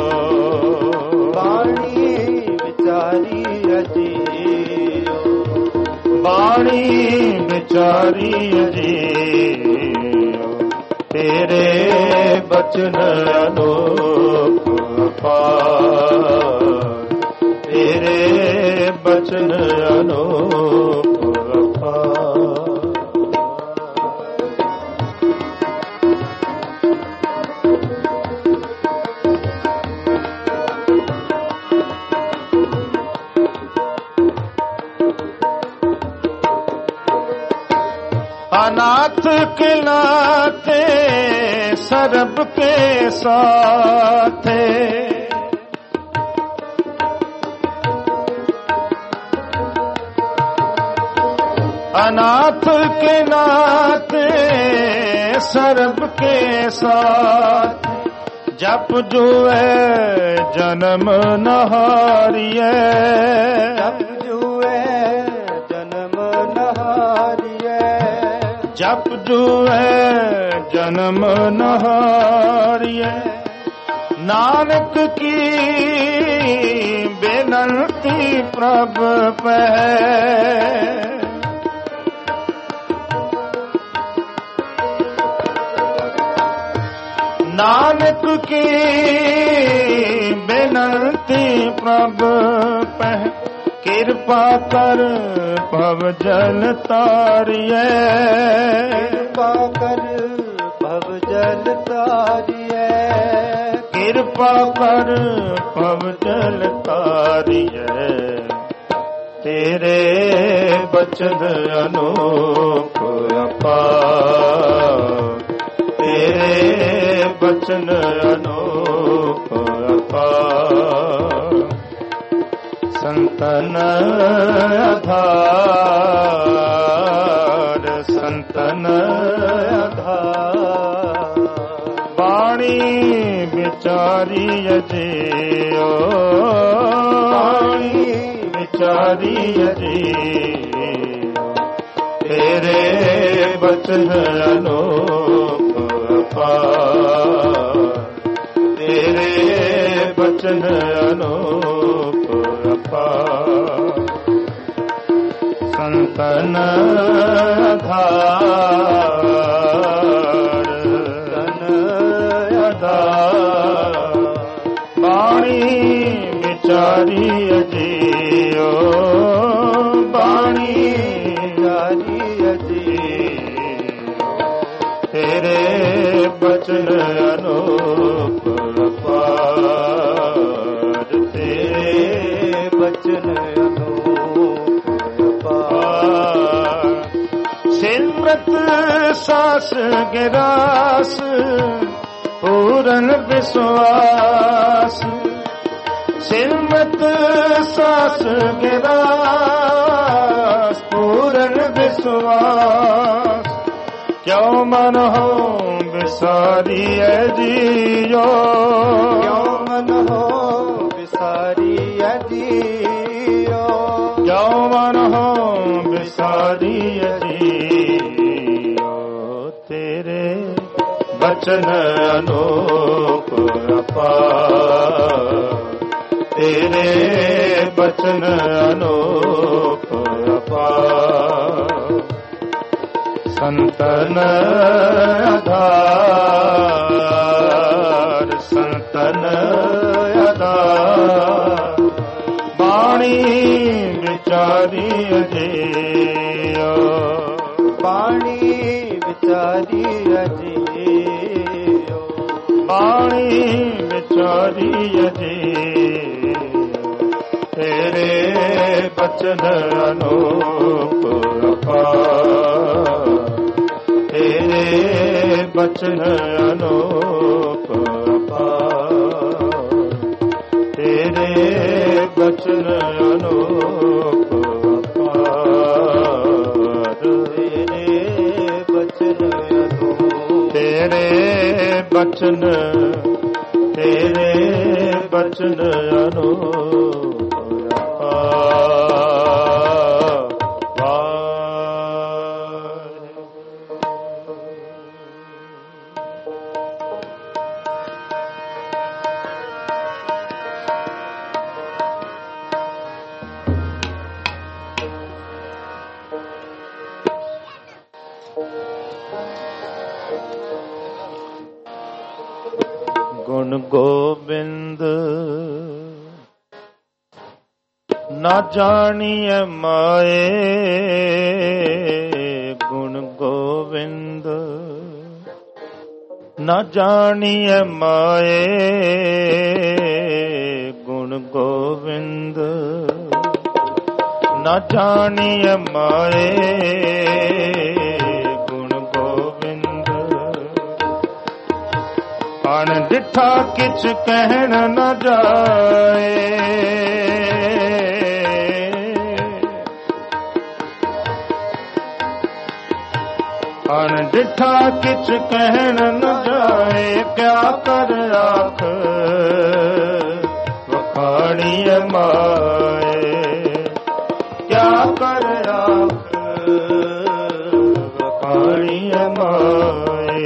बाणी विचारी अजीओ, बाणी विचारी अजीओ, तेरे बचन अनूप अपार, तेरे बचन अनूप अपार। अनाथ के नाते सरब के साथ, अनाथ के नाते सरब के साथ, जप जो है जन्म नहारिए, जप जो है जन्म नहारिए, जप जो है जन्म नहारिए। नानक की बेनती प्रभ पे, नानक की बेनती प्रभ पे, कृपा कर भव जल तारिए, कृपा कर भव जल तारिए, कृपा कर भव जल तारिए, तेरे बचन अनूप अपार, तेरे बचन अनूप ਸੰਤਨ ਆਧਾਰ ਸੰਤਨ ਆਧਾਰ ਬਾਣੀ ਵਿਚਾਰੀ ਅਜਿਓ ਬਾਣੀ ਵਿਚਾਰੀ ਅਜਿਓ ਤੇਰੇ ਬਚਨ ਅਨੋਖ ਅਪਾਰ ਤੇਰੇ ਬਚਨ ਅਨੋਖ ਅਪਾਰ ਸੰਤਨ ਆਧਾਰ ਤਨ ਆਧਾਰ ਬਾਣੀ ਵਿਚਾਰੀ ਅਜਿਓ ਬਾਣੀ ਵਿਚਾਰੀ ਅਜਿਓ ਤੇਰੇ ਬਚਨ ਅਨੋਖ ਅਪਾਰ ਤੇਰੇ ਬਚਨ ਅਨੋਖ ਅਪਾਰ ਸਿਮਰਤ ਸਾਸ ਗਿਰਾਸ ਪੂਰਨ ਵਿਸ਼ਵਾਸ ਸਿਮਰਤ ਸਾਸ ਗਿਰਾਸ ਪੂਰਨ ਵਿਸ਼ਵਾਸ ਕਿਉ ਮਨ ਹੋ ਵਿਸਾਰੀਐ ਜੀਓ ਕਿਉ ਮਨ ਹੋ ਵਿਸਾਰੀਐ ਜੀਓ ਕਿਉ ਮਨ ਹੋ ਵਿਸਾਰੀਐ ਜੀਓ ਤੇਰੇ ਬਚਨ ਅਨੋਖ ਅਪਾਰ ਤੇਰੇ ਬਚਨ ਅਨੋਖ ਅਪਾਰ ਸੰਤਨ ਆਧਾਰ ਸੰਤਨ ਆਧਾਰ ਬਾਣੀ ਵਿਚਾਰੀ ਅਜਿਓ ਬਾਣੀ ਵਿਚਾਰੀ ਅਜਿਓ ਬਾਣੀ ਵਿਚਾਰੀ ਅਜਿਓ ਤੇਰੇ ਬਚਨ ਅਨੋਖ ਅਪਾਰ ਤੇਰੇ ਬਚਨ ਅਨੋਖ ਅਪਾਰ ਤੇਰੇ ਬਚਨ ਅਨੋਖ ਅਪਾਰ ਤੇਰੇ ਬਚਨ ਅਨੋਖ ਤੇਰੇ ਬਚਨ ਤੇਰੇ ਬਚਨ ਅਨੋਖ ਗੁਣ ਗੋਬਿੰਦ ਨਾ ਜਾਣੀਐ ਮਾਏ ਗੁਣ ਗੋਬਿੰਦ ਨਾ ਜਾਣੀਐ ਮਾਏ ਗੁਣ ਗੋਬਿੰਦ ਨਾ ਜਾਣੀਐ ਮਾਏ ਅਣ ਡਿਠਾ ਕਿਛ ਕਹਿਣ ਨ ਜਾਏ ਅਣ ਡਿਠਾ ਕਿਛ ਕਹਿਣ ਨ ਜਾਏ ਕਿਆ ਕਰ ਆਖ ਵਖਾਣੀਐ ਮਾਏ ਕਿਆ ਕਰ ਆਖ ਵਖਾਣੀਐ ਮਾਏ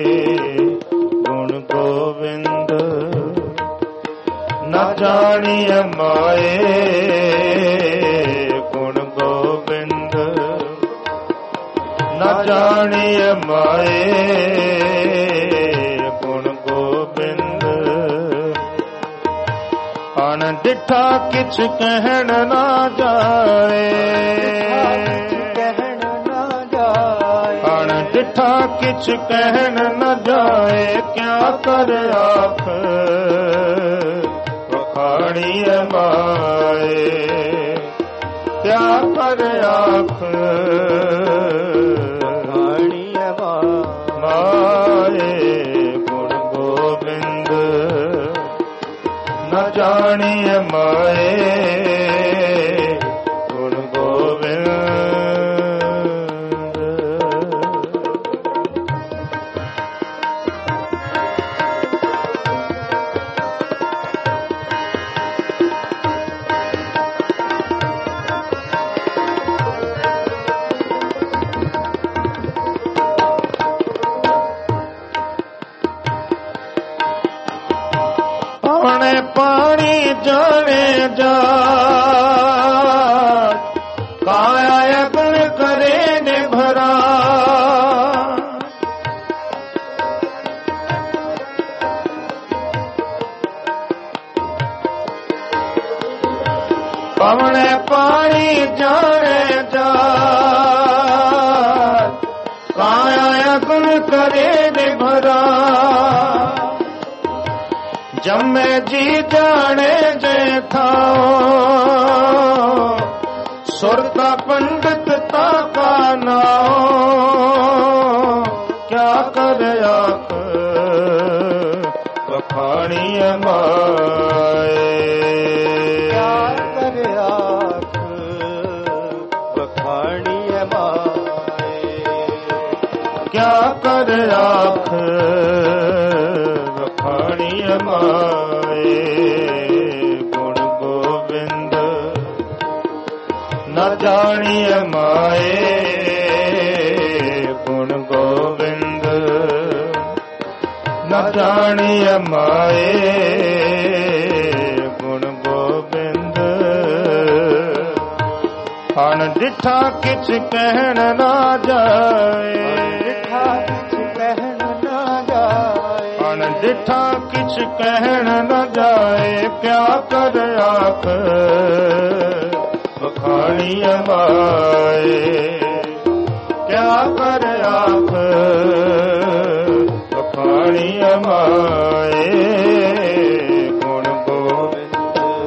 ਗੋਬਿੰਦ ਨਾ ਜਾਣੀਐ ਮਾਏ ਗੁਣ ਗੋਬਿੰਦ ਨਾ ਜਾਣੀਐ ਮਾਏ ਗੁਣ ਗੋਬਿੰਦ ਅਣ ਡਿਠਾ ਕਿਛ ਕਹਿਣ ਨਾ ਜਾਏ ਡਿਠਾ ਕਿਛ ਕਹਿਣ ਨ ਜਾਏ ਕਿਆ ਕਰ ਆਖ ਵਖਾਣੀਐ ਮਾਏ ਕਿਆ ਕਰ ਆਖ ਵਖਾਣੀਐ ਮਾਏ ਗੁਣ ਗੋਬਿੰਦ ਨ ਜਾਣੀਐ ਮਾਏ ਪਵਣੇ ਪਾਣੀ ਜਾਣੇ ਜਾ ਕਾਇਆ ਅਗਨ ਕਰੇ ਨਿਭਰਾ ਪਵਣੇ ਪਾਣੀ ਜਾਣੇ ਜਾ ਕਾਇਆ ਅਗਨ ਕਰੇ ਨਿਭਰਾ ਜਮੇ ਜੀ ਜਾਣੇ ਜੇ ਥਾਓ ਸੁਰਤਾ ਪੰਡਿਤ ਤਾ ਕਾ ਨਾਓ ਕਿਆ ਕਰ ਆਖ ਵਖਾਣੀ ਮਾਏ ਕਿਆ ਕਰ ਆਖ ਵਖਾਣੀ ਮਾਏ ਕਿਆ ਕਰ ਆਖ ਵਖਾਣੀ ਮਾਏ ਗੁਣ ਗੋਬਿੰਦ ਨਾ ਜਾਣੀਐ ਮਾਏ ਗੁਣ ਗੋਬਿੰਦ ਨਾ ਜਾਣੀਐ ਮਾਏ ਗੁਣ ਗੋਬਿੰਦ ਹਣ ਡਿਠਾ ਕਿਛ ਕਹਿਣ ਨਾ ਜਾਏ ਡਿਠਾ ਕਿਛ ਕਹਿਣ ਨ ਜਾਏ ਕਿਆ ਕਰ ਆਖ ਵਖਾਣੀ ਮਾਏ ਕਿਆ ਕਰ ਆਖ ਵਖਾਣੀ ਮਾਏ ਗੁਣ ਗੋਬਿੰਦ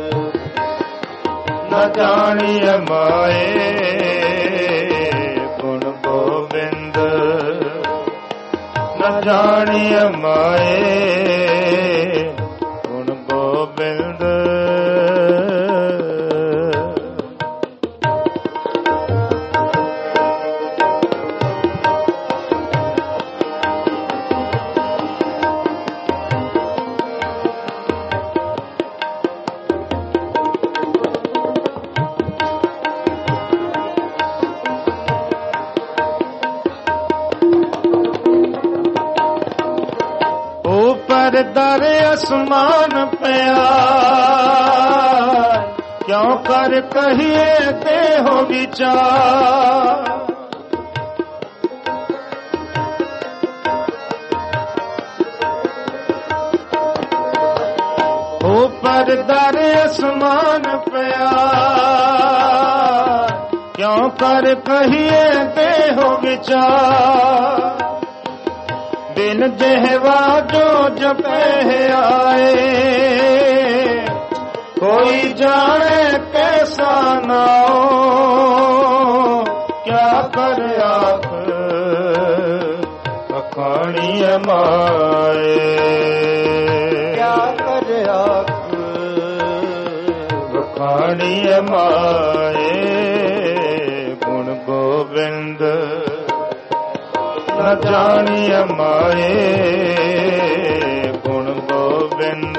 ਨ ਜਾਣੀਐ ਮਾਏ ਗੁਣ ਗੋਬਿੰਦ ਨ ਜਾਣੀਐ ਮਾਏ ਗੁਣ ਗੋਬਿੰਦ ਦਰ ਅਸਮਾਨ ਪਿਆ ਕਿਉਂ ਕਰ ਕਹੀਏ ਤੇ ਹੋ ਵਿਚਾਰ ਉਪਰ ਦਰ ਅਸਮਾਨ ਪਿਆ ਕਿਉਂ ਕਰ ਕਹੀਏ ਤੇ ਹੋ ਵਿਚਾਰ ਬਿਨ ਜਿਹਵਾ ਜੋ ਜਪੇ ਆਏ ਕੋਈ ਜਾਣੇ ਕੈਸਾ ਨਾਓ ਕਿਆ ਕਰ ਆਖ ਵਖਾਣੀ ਮਾਏ ਕਿਆ ਕਰ ਆਖ ਵਖਾਣੀ ਮਾਏ ਗੁਣ ਗੋਬਿੰਦ ਨ ਜਾਣੀਐ ਮਾਏ ਗੁਣ ਗੋਬਿੰਦ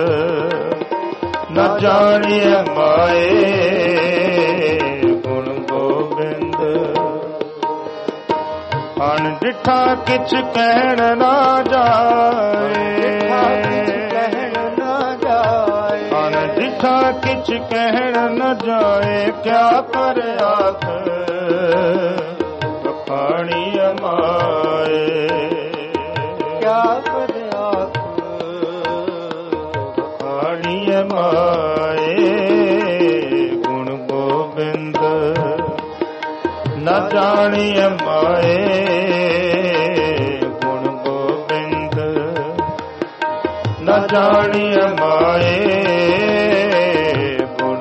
ਨ ਜਾਣੀਐ ਮਾਏ ਗੁਣ ਗੋਬਿੰਦ ਹਣ ਡਿਠਾ ਕਿਛ ਕਹਿਣ ਨਾ ਜਾਏ ਹਣ ਡਿਠਾ ਕਿਛ ਕਹਿਣ ਨ ਜਾਏ ਕਿਆ ਕਰ ਆਖ ਵਖਾਣੀ ਮਾਏ ਕਿਆ ਕਰ ਆਖ ਵਖਾਣੀ ਮਾਏ ਗੁਣ ਗੋਬਿੰਦ ਨ ਜਾਣੀਐ ਮਾਏ ਗੁਣ ਗੋਬਿੰਦ ਨ ਜਾਣੀਐ ਮਾਏ ਗੁਣ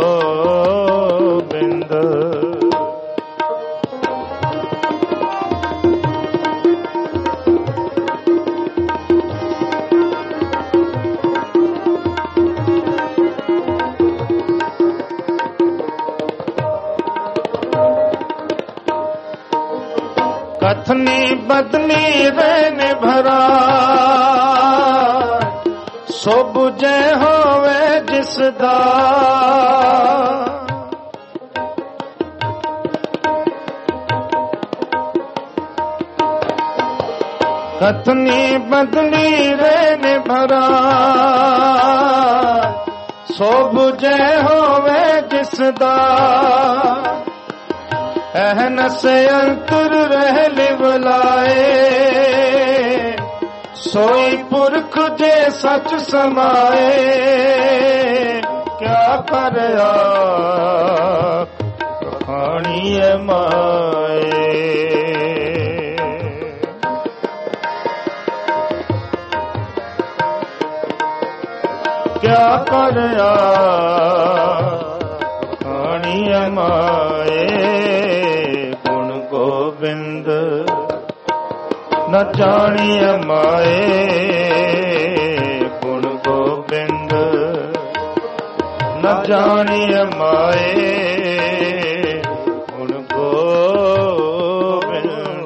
ਗੋਬਿੰਦ कथनी बदनी रैन भरा सो बुझे होवे जिसदा कथनी बदनी रैन भरा ਸੋ 부ਜੈ ਹੋਵੇ ਜਿਸ ਦਾ ਅਹਨਸ ਅੰਤਰ ਰਹਿ ਲਿਵਲਾਏ ਸੋਈ ਪੁਰਖ ਜੇ ਸਚ ਸਮਾਏ ਕਿਆ ਕਰਿਆ ਕਹਾਣੀਏ ਮਾਏ ਕਿਆ ਕਰਿਆ ਕਹਾਣੀਏ ਮਾਏ ਗੁਣ ਗੋਬਿੰਦ ਨ ਜਾਣੀਐ ਮਾਏ ਗੁਣ ਗੋਬਿੰਦ ਨ ਜਾਣੀਐ ਮਾਏ ਗੁਣ ਗੋਬਿੰਦ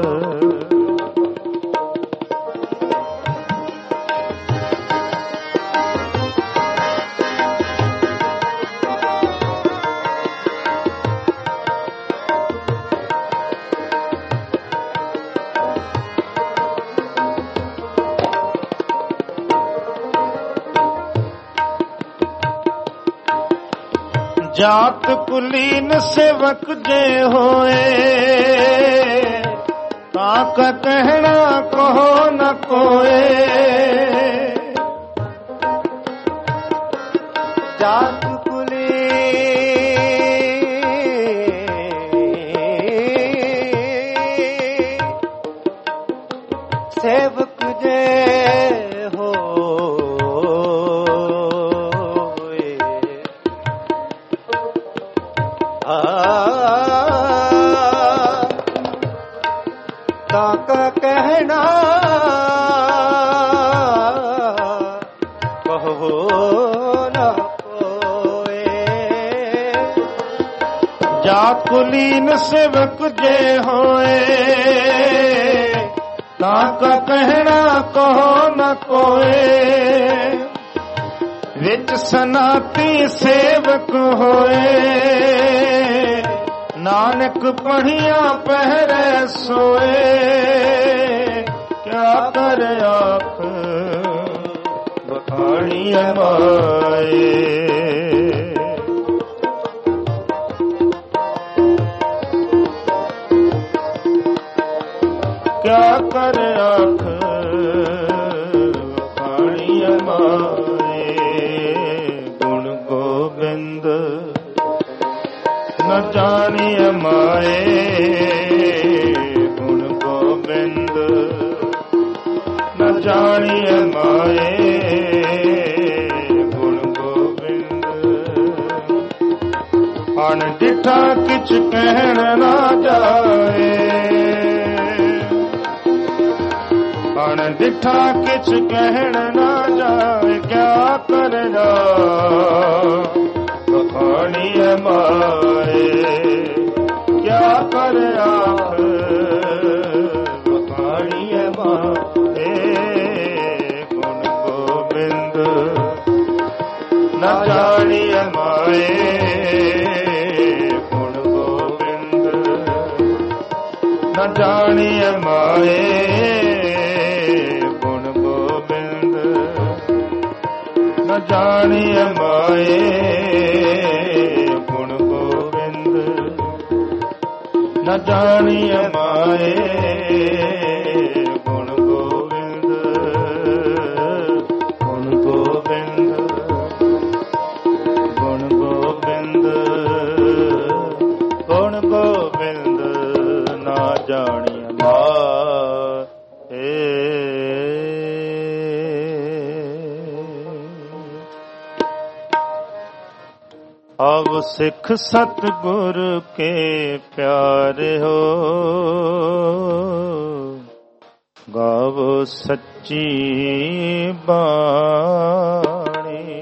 ਜਾਤ ਕੁਲੀਨ ਸੇਵਕ ਜੇ ਹੋਏ ਤਾਂ ਕਾ ਕਹਿਣਾ ਕਹੋ ਨ ਕੋਏ ਜਾਤ ਕੁਲੀਨ ਸੇਵਕ ਜੇ ਤਾਕਾ ਕਹਿਣਾ ਕਹੋ ਨਾ ਕੋਏ ਜਾਤ ਕੁਲੀਨ ਸੇਵਕ ਜੇ ਹੋਏ ਤਾਕਾ ਕਹਿਣਾ ਕਹੋ ਨ ਕੋਏ ਵਿੱਚ ਸਨਾਤੀ ਸੇਵਕ ਹੋਏ ਨਾਨਕ ਪੜੀਆਂ ਪਹਿਰੇ ਸੋਏ ਕਿਆ ਕਰ ਆਖ ਬਖਾਣੀਐ ਮਾਏ ਕਿਆ ਕਰ ਆਖ ਬਖਾਣੀਐ ਮਾਏ ਗੁਣ ਗੋਬਿੰਦ ਨ ਜਾਣੀਐ ਮਾਏ ਗੁਣ ਗੋਬਿੰਦ ਨ ਜਾਣੀਐ ਮਾਏ ਗੁਣ ਗੋਬਿੰਦ ਅਣ ਡਿਠਾ ਕਿਛ ਕਹਿਣ ਨਾ ਜਾਏ ਅਣ ਡਿਠਾ ਕਿਛ ਕਹਿਣ ਨਾ ਜਾਏ ਕਿਆ ਕਰਨਾ ਕਹਾਣੀਐ ਮਾਏ ਕਿਆ ਕਰ ਆਖ ਕਹਾਣੀਐ ਮਾਏ ਗੁਣ ਗੋਬਿੰਦ ਨ ਜਾਣੀਐ ਮਾਏ ਗੁਣ ਗੋਬਿੰਦ ਨ ਜਾਣੀਐ ਮਾਏ ਗੁਣ ਗੋਬਿੰਦ ਨ ਜਾਣੀਐ ਮਾਏ ਗੁਣ ਗੋਬਿੰਦ ਨ ਜਾਣੀਐ ਮਾਏ ਗੁਣ ਗੋਬਿੰਦ ਗੁਣ ਗੋਬਿੰਦ ਗੁਣ ਗੋਬਿੰਦ ਗੁਣ ਗੋਬਿੰਦ ਨਾ ਜਾਣੀਐ ਮਾਏ ਆਵ ਸਿੱਖ ਸਤਿਗੁਰ ਕੇ ਪਿਆਰੇ ਹੋ ਗਾਵੋ ਸੱਚੀ ਬਾਣੀ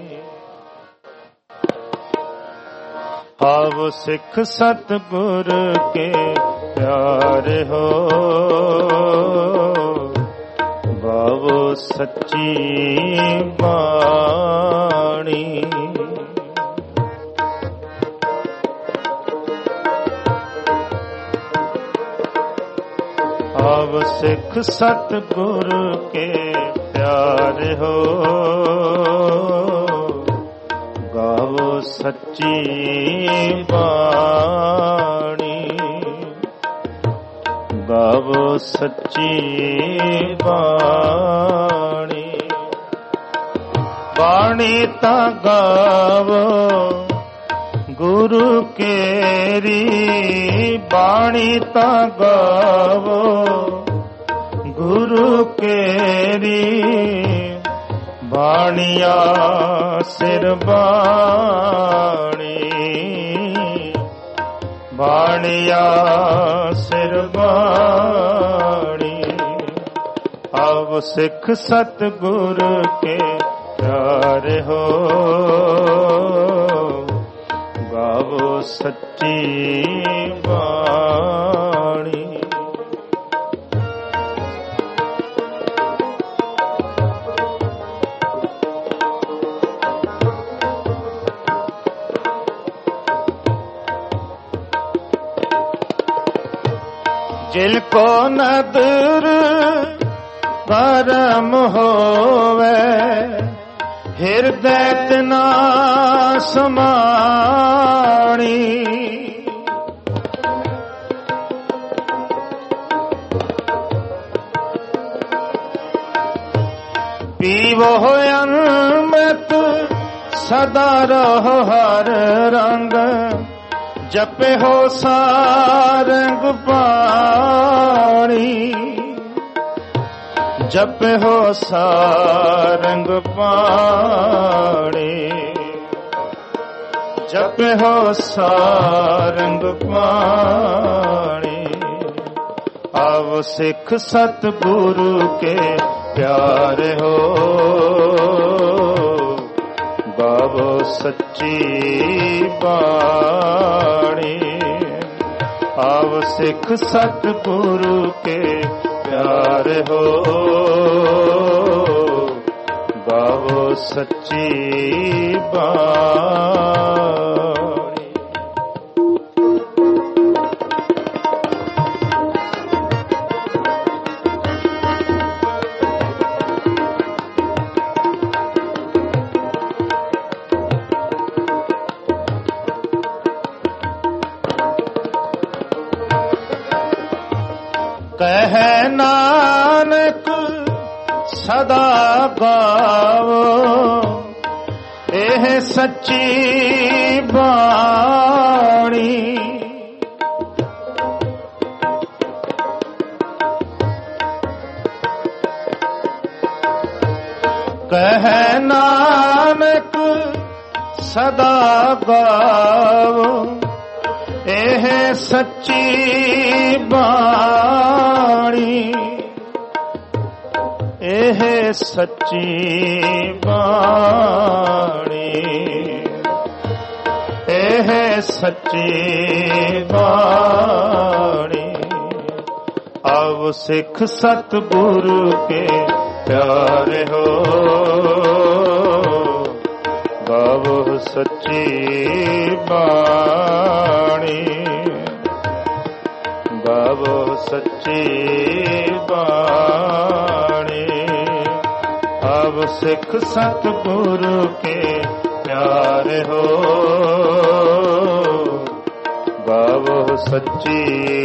ਆਵ ਸਿੱਖ ਸਤਿਗੁਰ ਕੇ ਪਿਆਰੇ ਹੋ ਗਾਵੋ ਸੱਚੀ ਬਾਣੀ ਆਵ ਸਿੱਖ ਸਤਿਗੁਰ ਕੇ ਪਿਆਰੇ ਹੋ ਸੱਚੀ ਬਾਣੀ, ਗਾਵੋ ਸੱਚੀ ਬਾਣੀ। ਬਾਣੀ ਤਾਂ ਗਾਵੋ ਗੁਰੂ ਕੇਰੀ, ਬਾਣੀ ਤਾਂ ਗਾਵੋ ਗੁਰੂ ਕੇਰੀ। ਬਾਣੀਆ ਸਿਰ ਬਾਣੀ, ਬਾਣੀਆ ਸਿਰ ਬਾਣੀ। ਆਵ ਸਿੱਖ ਸਤਿਗੁਰ ਕੇ ਪਿਆਰੇ ਹੋ, ਗਾਵੋ ਸੱਚੀ ਬਾਣੀ। ਜਿਲ ਕੋ ਨਦਰ ਕਰਮ ਹੋਵੇ, ਹਿਰਦੈ ਤਿਨਾ ਸਮਾਣੀ। ਪੀਵੋ ਅੰਮ੍ਰਿਤ ਸਦਾ ਰਹੋ ਹਰ ਰੰਗ, ਜਪੇ ਹੋ ਸਾਰੰਗ ਪਾਣੀ। ਜਪੇ ਹੋ ਸਾਰੰਗ ਪਾਣੀ, ਜਪੇ ਹੋ ਸਾਰੰਗ ਪਾਣੀ। ਆਵ ਸਿੱਖ ਸਤਿਗੁਰੂ ਕੇ ਪਿਆਰੇ ਹੋ, ਗਾਵੋ ਸੱਚੀ ਬਾਣੀ। ਆਵ ਸਿੱਖ ਸਤਿਗੁਰੂ ਕੇ ਪਿਆਰੇ ਹੋ, ਗਾਵੋ ਸੱਚੀ ਬਾਣੀ। ਕਹਿ ਨਾਨਕ ਸਦਾ ਗਾਵੋ, ਇਹ ਸੱਚੀ ਬਾਣੀ। ਕਹਿ ਨਾਨਕ ਸਦਾ ਗਾਵੋ, ਇਹ ਸੱਚੀ ਬਾਣੀ। ਇਹ ਸੱਚੀ ਬਾਣੀ, ਇਹ ਸੱਚੀ ਬਾਣੀ। ਆਵ ਸਿੱਖ ਸਤਿਗੁਰੂ ਕੇ ਪਿਆਰੇ ਹੋ, ਗਾਵੋ ਸੱਚੀ ਬਾਣੀ। ਗਾਵੋ ਸੱਚੀ ਬਾਣੀ। ਆਵ ਸਿੱਖ ਸਤਿਗੁਰੂ ਕੇ ਪਿਆਰੇ ਹੋ, ਗਾਵੋ ਸੱਚੀ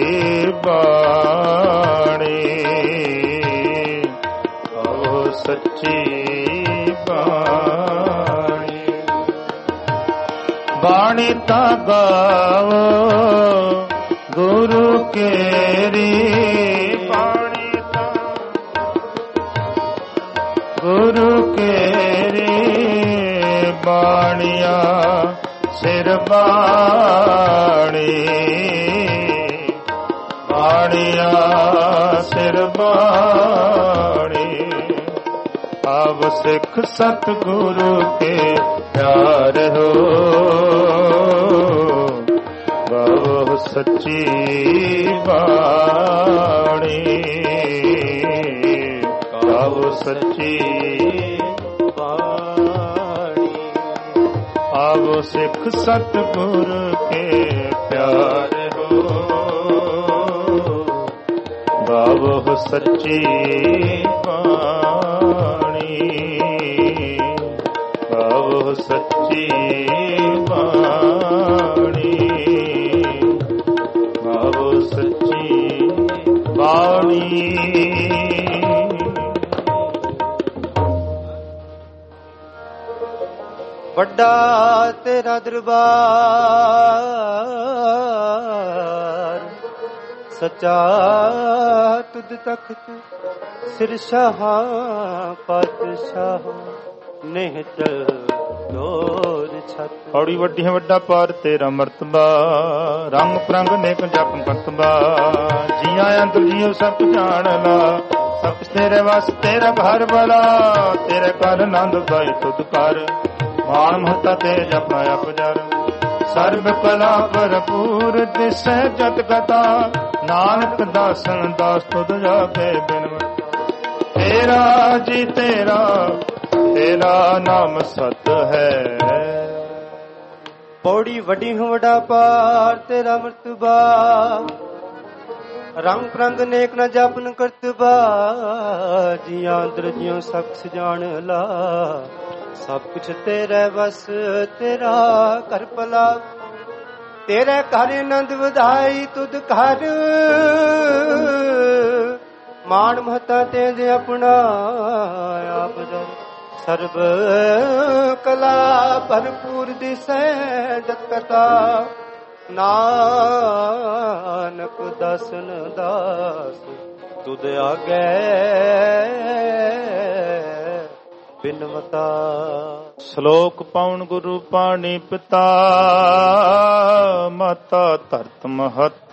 ਬਾਣੀ। ਗਾਵੋ ਸੱਚੀ ਬਾਣੀ। ਬਾਣੀ ਤਾਂ ਗਾਵੋ ਗੁਰੂ ਕੇਰੀ, ਬਾਣੀ ਤਾਂ ਗੁਰੂ ਕੇਰੀ। ਬਾਣੀਆ ਸਿਰ ਬਾਣੀ, ਬਾਣੀਆ ਸਿਰ ਬਾਣੀ। ਆਵ ਸਿੱਖ ਸਤਿਗੁਰੂ ਕੇ ਪਿਆਰੇ ਹੋ, ਗਾਵੋ ਸੱਚੀ ਬਾਣੀ। ਗਾਵੋ ਸੱਚੀ ਬਾਣੀ। ਆਵੋ ਸਿੱਖ ਸਤਿਗੁਰੂ ਕੇ ਪਿਆਰੇ ਹੋ, ਗਾਵੋ ਸੱਚੀ ਬਾਣੀ। ਗਾਵੋ ਸੱਚੀ ਬਾਣੀ। ਵੱਡਾ ਤੇਰਾ ਦਰਬਾਰ, ਸੱਚਾ ਤੁਧ ਤਖਤ, ਸਿਰ ਸ਼ਾਹਾਂ ਪਾਤਸ਼ਾਹ, ਨਿਹਚਲ ਦੋਰ ਛਤ। ਔੜੀ ਵੱਡੀ ਹੈ ਵੱਡਾ ਪਾਰ ਤੇਰਾ ਮਰਤਬਾ, ਰੰਗ ਪ੍ਰੰਗ ਨੇਕ ਜਪ ਕਰਤਬਾ, ਜੀਆਂ ਅੰਦਰ ਜੀਉ ਸਭ ਜਾਣ ਲਾ, ਸਭ ਤੇਰੇ ਵਸ ਤੇਰਾ ਘਰ ਬਲਾ, ਤੇਰੇ ਘਰ ਆਨੰਦ ਪਾਈ ਤੁਧ ਕਰ, ਮਾਨ ਮਹਤਾ ਤੇ ਜਪਨਾ ਅਪਜਰ, ਸਰਬ ਕਲਾ ਭਰਪੂਰ ਦਿਸੈ ਜਤ ਕਥਾ, ਨਾਨਕ ਦਾਸਨ ਦਾਸ ਤੁਧ ਜਾਪੇ ਬਿਨਵ, ਤੇਰਾ ਜੀ ਤੇਰਾ, ਤੇਰਾ ਨਾਮ ਸਤ ਹੈ। ਪੌੜੀ ਵੱਡੀ ਹੋ ਵੱਡਾ ਪਾਰ ਤੇਰਾ ਮਰਤਬਾ, ਰੰਗ ਪ੍ਰੰਗ ਨੇਕ ਨ ਜਪਨ ਕਰਤਬਾ, ਜੀਆਂ ਅੰਦਰ ਜਿਉ ਸਭ ਜਾਣ ਲਾ, ਸਭ ਕੁਛ ਤੇਰੇ ਵਸ ਤੇਰਾ ਕਰ ਭਲਾ, ਤੇਰੇ ਘਰ ਆਨੰਦ ਵਧਾਈ ਤੁਧ ਘਰ, ਮਾਣ ਮਹਤਾ ਤੇਜ ਆਪਣਾ ਆਪ ਜਰ, ਸਰਬ ਕਲਾ ਭਰਪੂਰ ਦਿਸੈ ਜਤ ਕਥਾ, ਨਾਨਕ ਦਾਸਨ ਦਾਸ ਤੁਧ ਆਗੇ ਬਿਨਵਤਾ। ਸ਼ਲੋਕ ਪਾਉਣ ਗੁਰੂ ਪਾਣੀ ਪਿਤਾ, ਮਾਤਾ ਧਰਤ ਮਹਤ,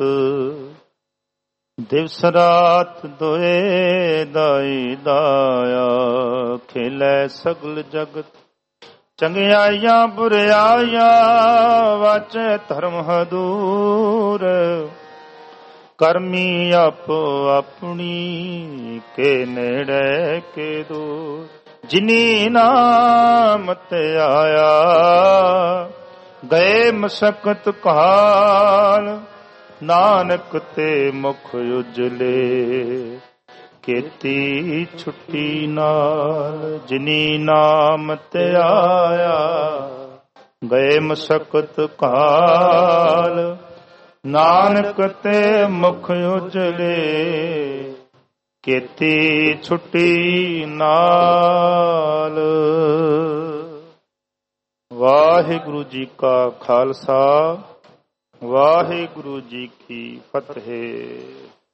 ਦਿਵਸ ਰਾਤ ਦੋਏ ਦਾਈ ਦਾਇਆ, ਖੇਲੇ ਸਗਲ ਜਗਤ, ਚੰਗਿਆਈਆਂ ਬੁਰਿਆਈਆਂ, ਵਾਚੇ ਧਰਮ ਹਦੂਰ, ਕਰਮੀ ਆਪੋ ਆਪਣੀ, ਕੇ ਨੇੜੇ ਕੇ ਦੂਰ, ਜਿਨੀ ਨਾਮ ਤੇ ਆਇਆ, ਗਏ ਮਸਕਤ ਕਾਲ, ਨਾਨਕ ਤੇ ਮੁਖ ਉਜਲੇ, ਕੀਤੀ ਛੁੱਟੀ ਨਾਲ, ਜਿਨੀ ਨਾਮ ਤੇ ਆਇਆ, ਗਏ ਮਸਕਤ ਕਾਲ, ਨਾਨਕ ਤੇ ਮੁਖ ਉਜਲੇ, ਕੀਤੀ ਛੁੱਟੀ ਨਾਲ। ਵਾਹਿਗੁਰੂ ਜੀ ਕਾ ਖਾਲਸਾ, ਵਾਹਿਗੁਰੂ ਜੀ ਕੀ ਫਤਿਹ।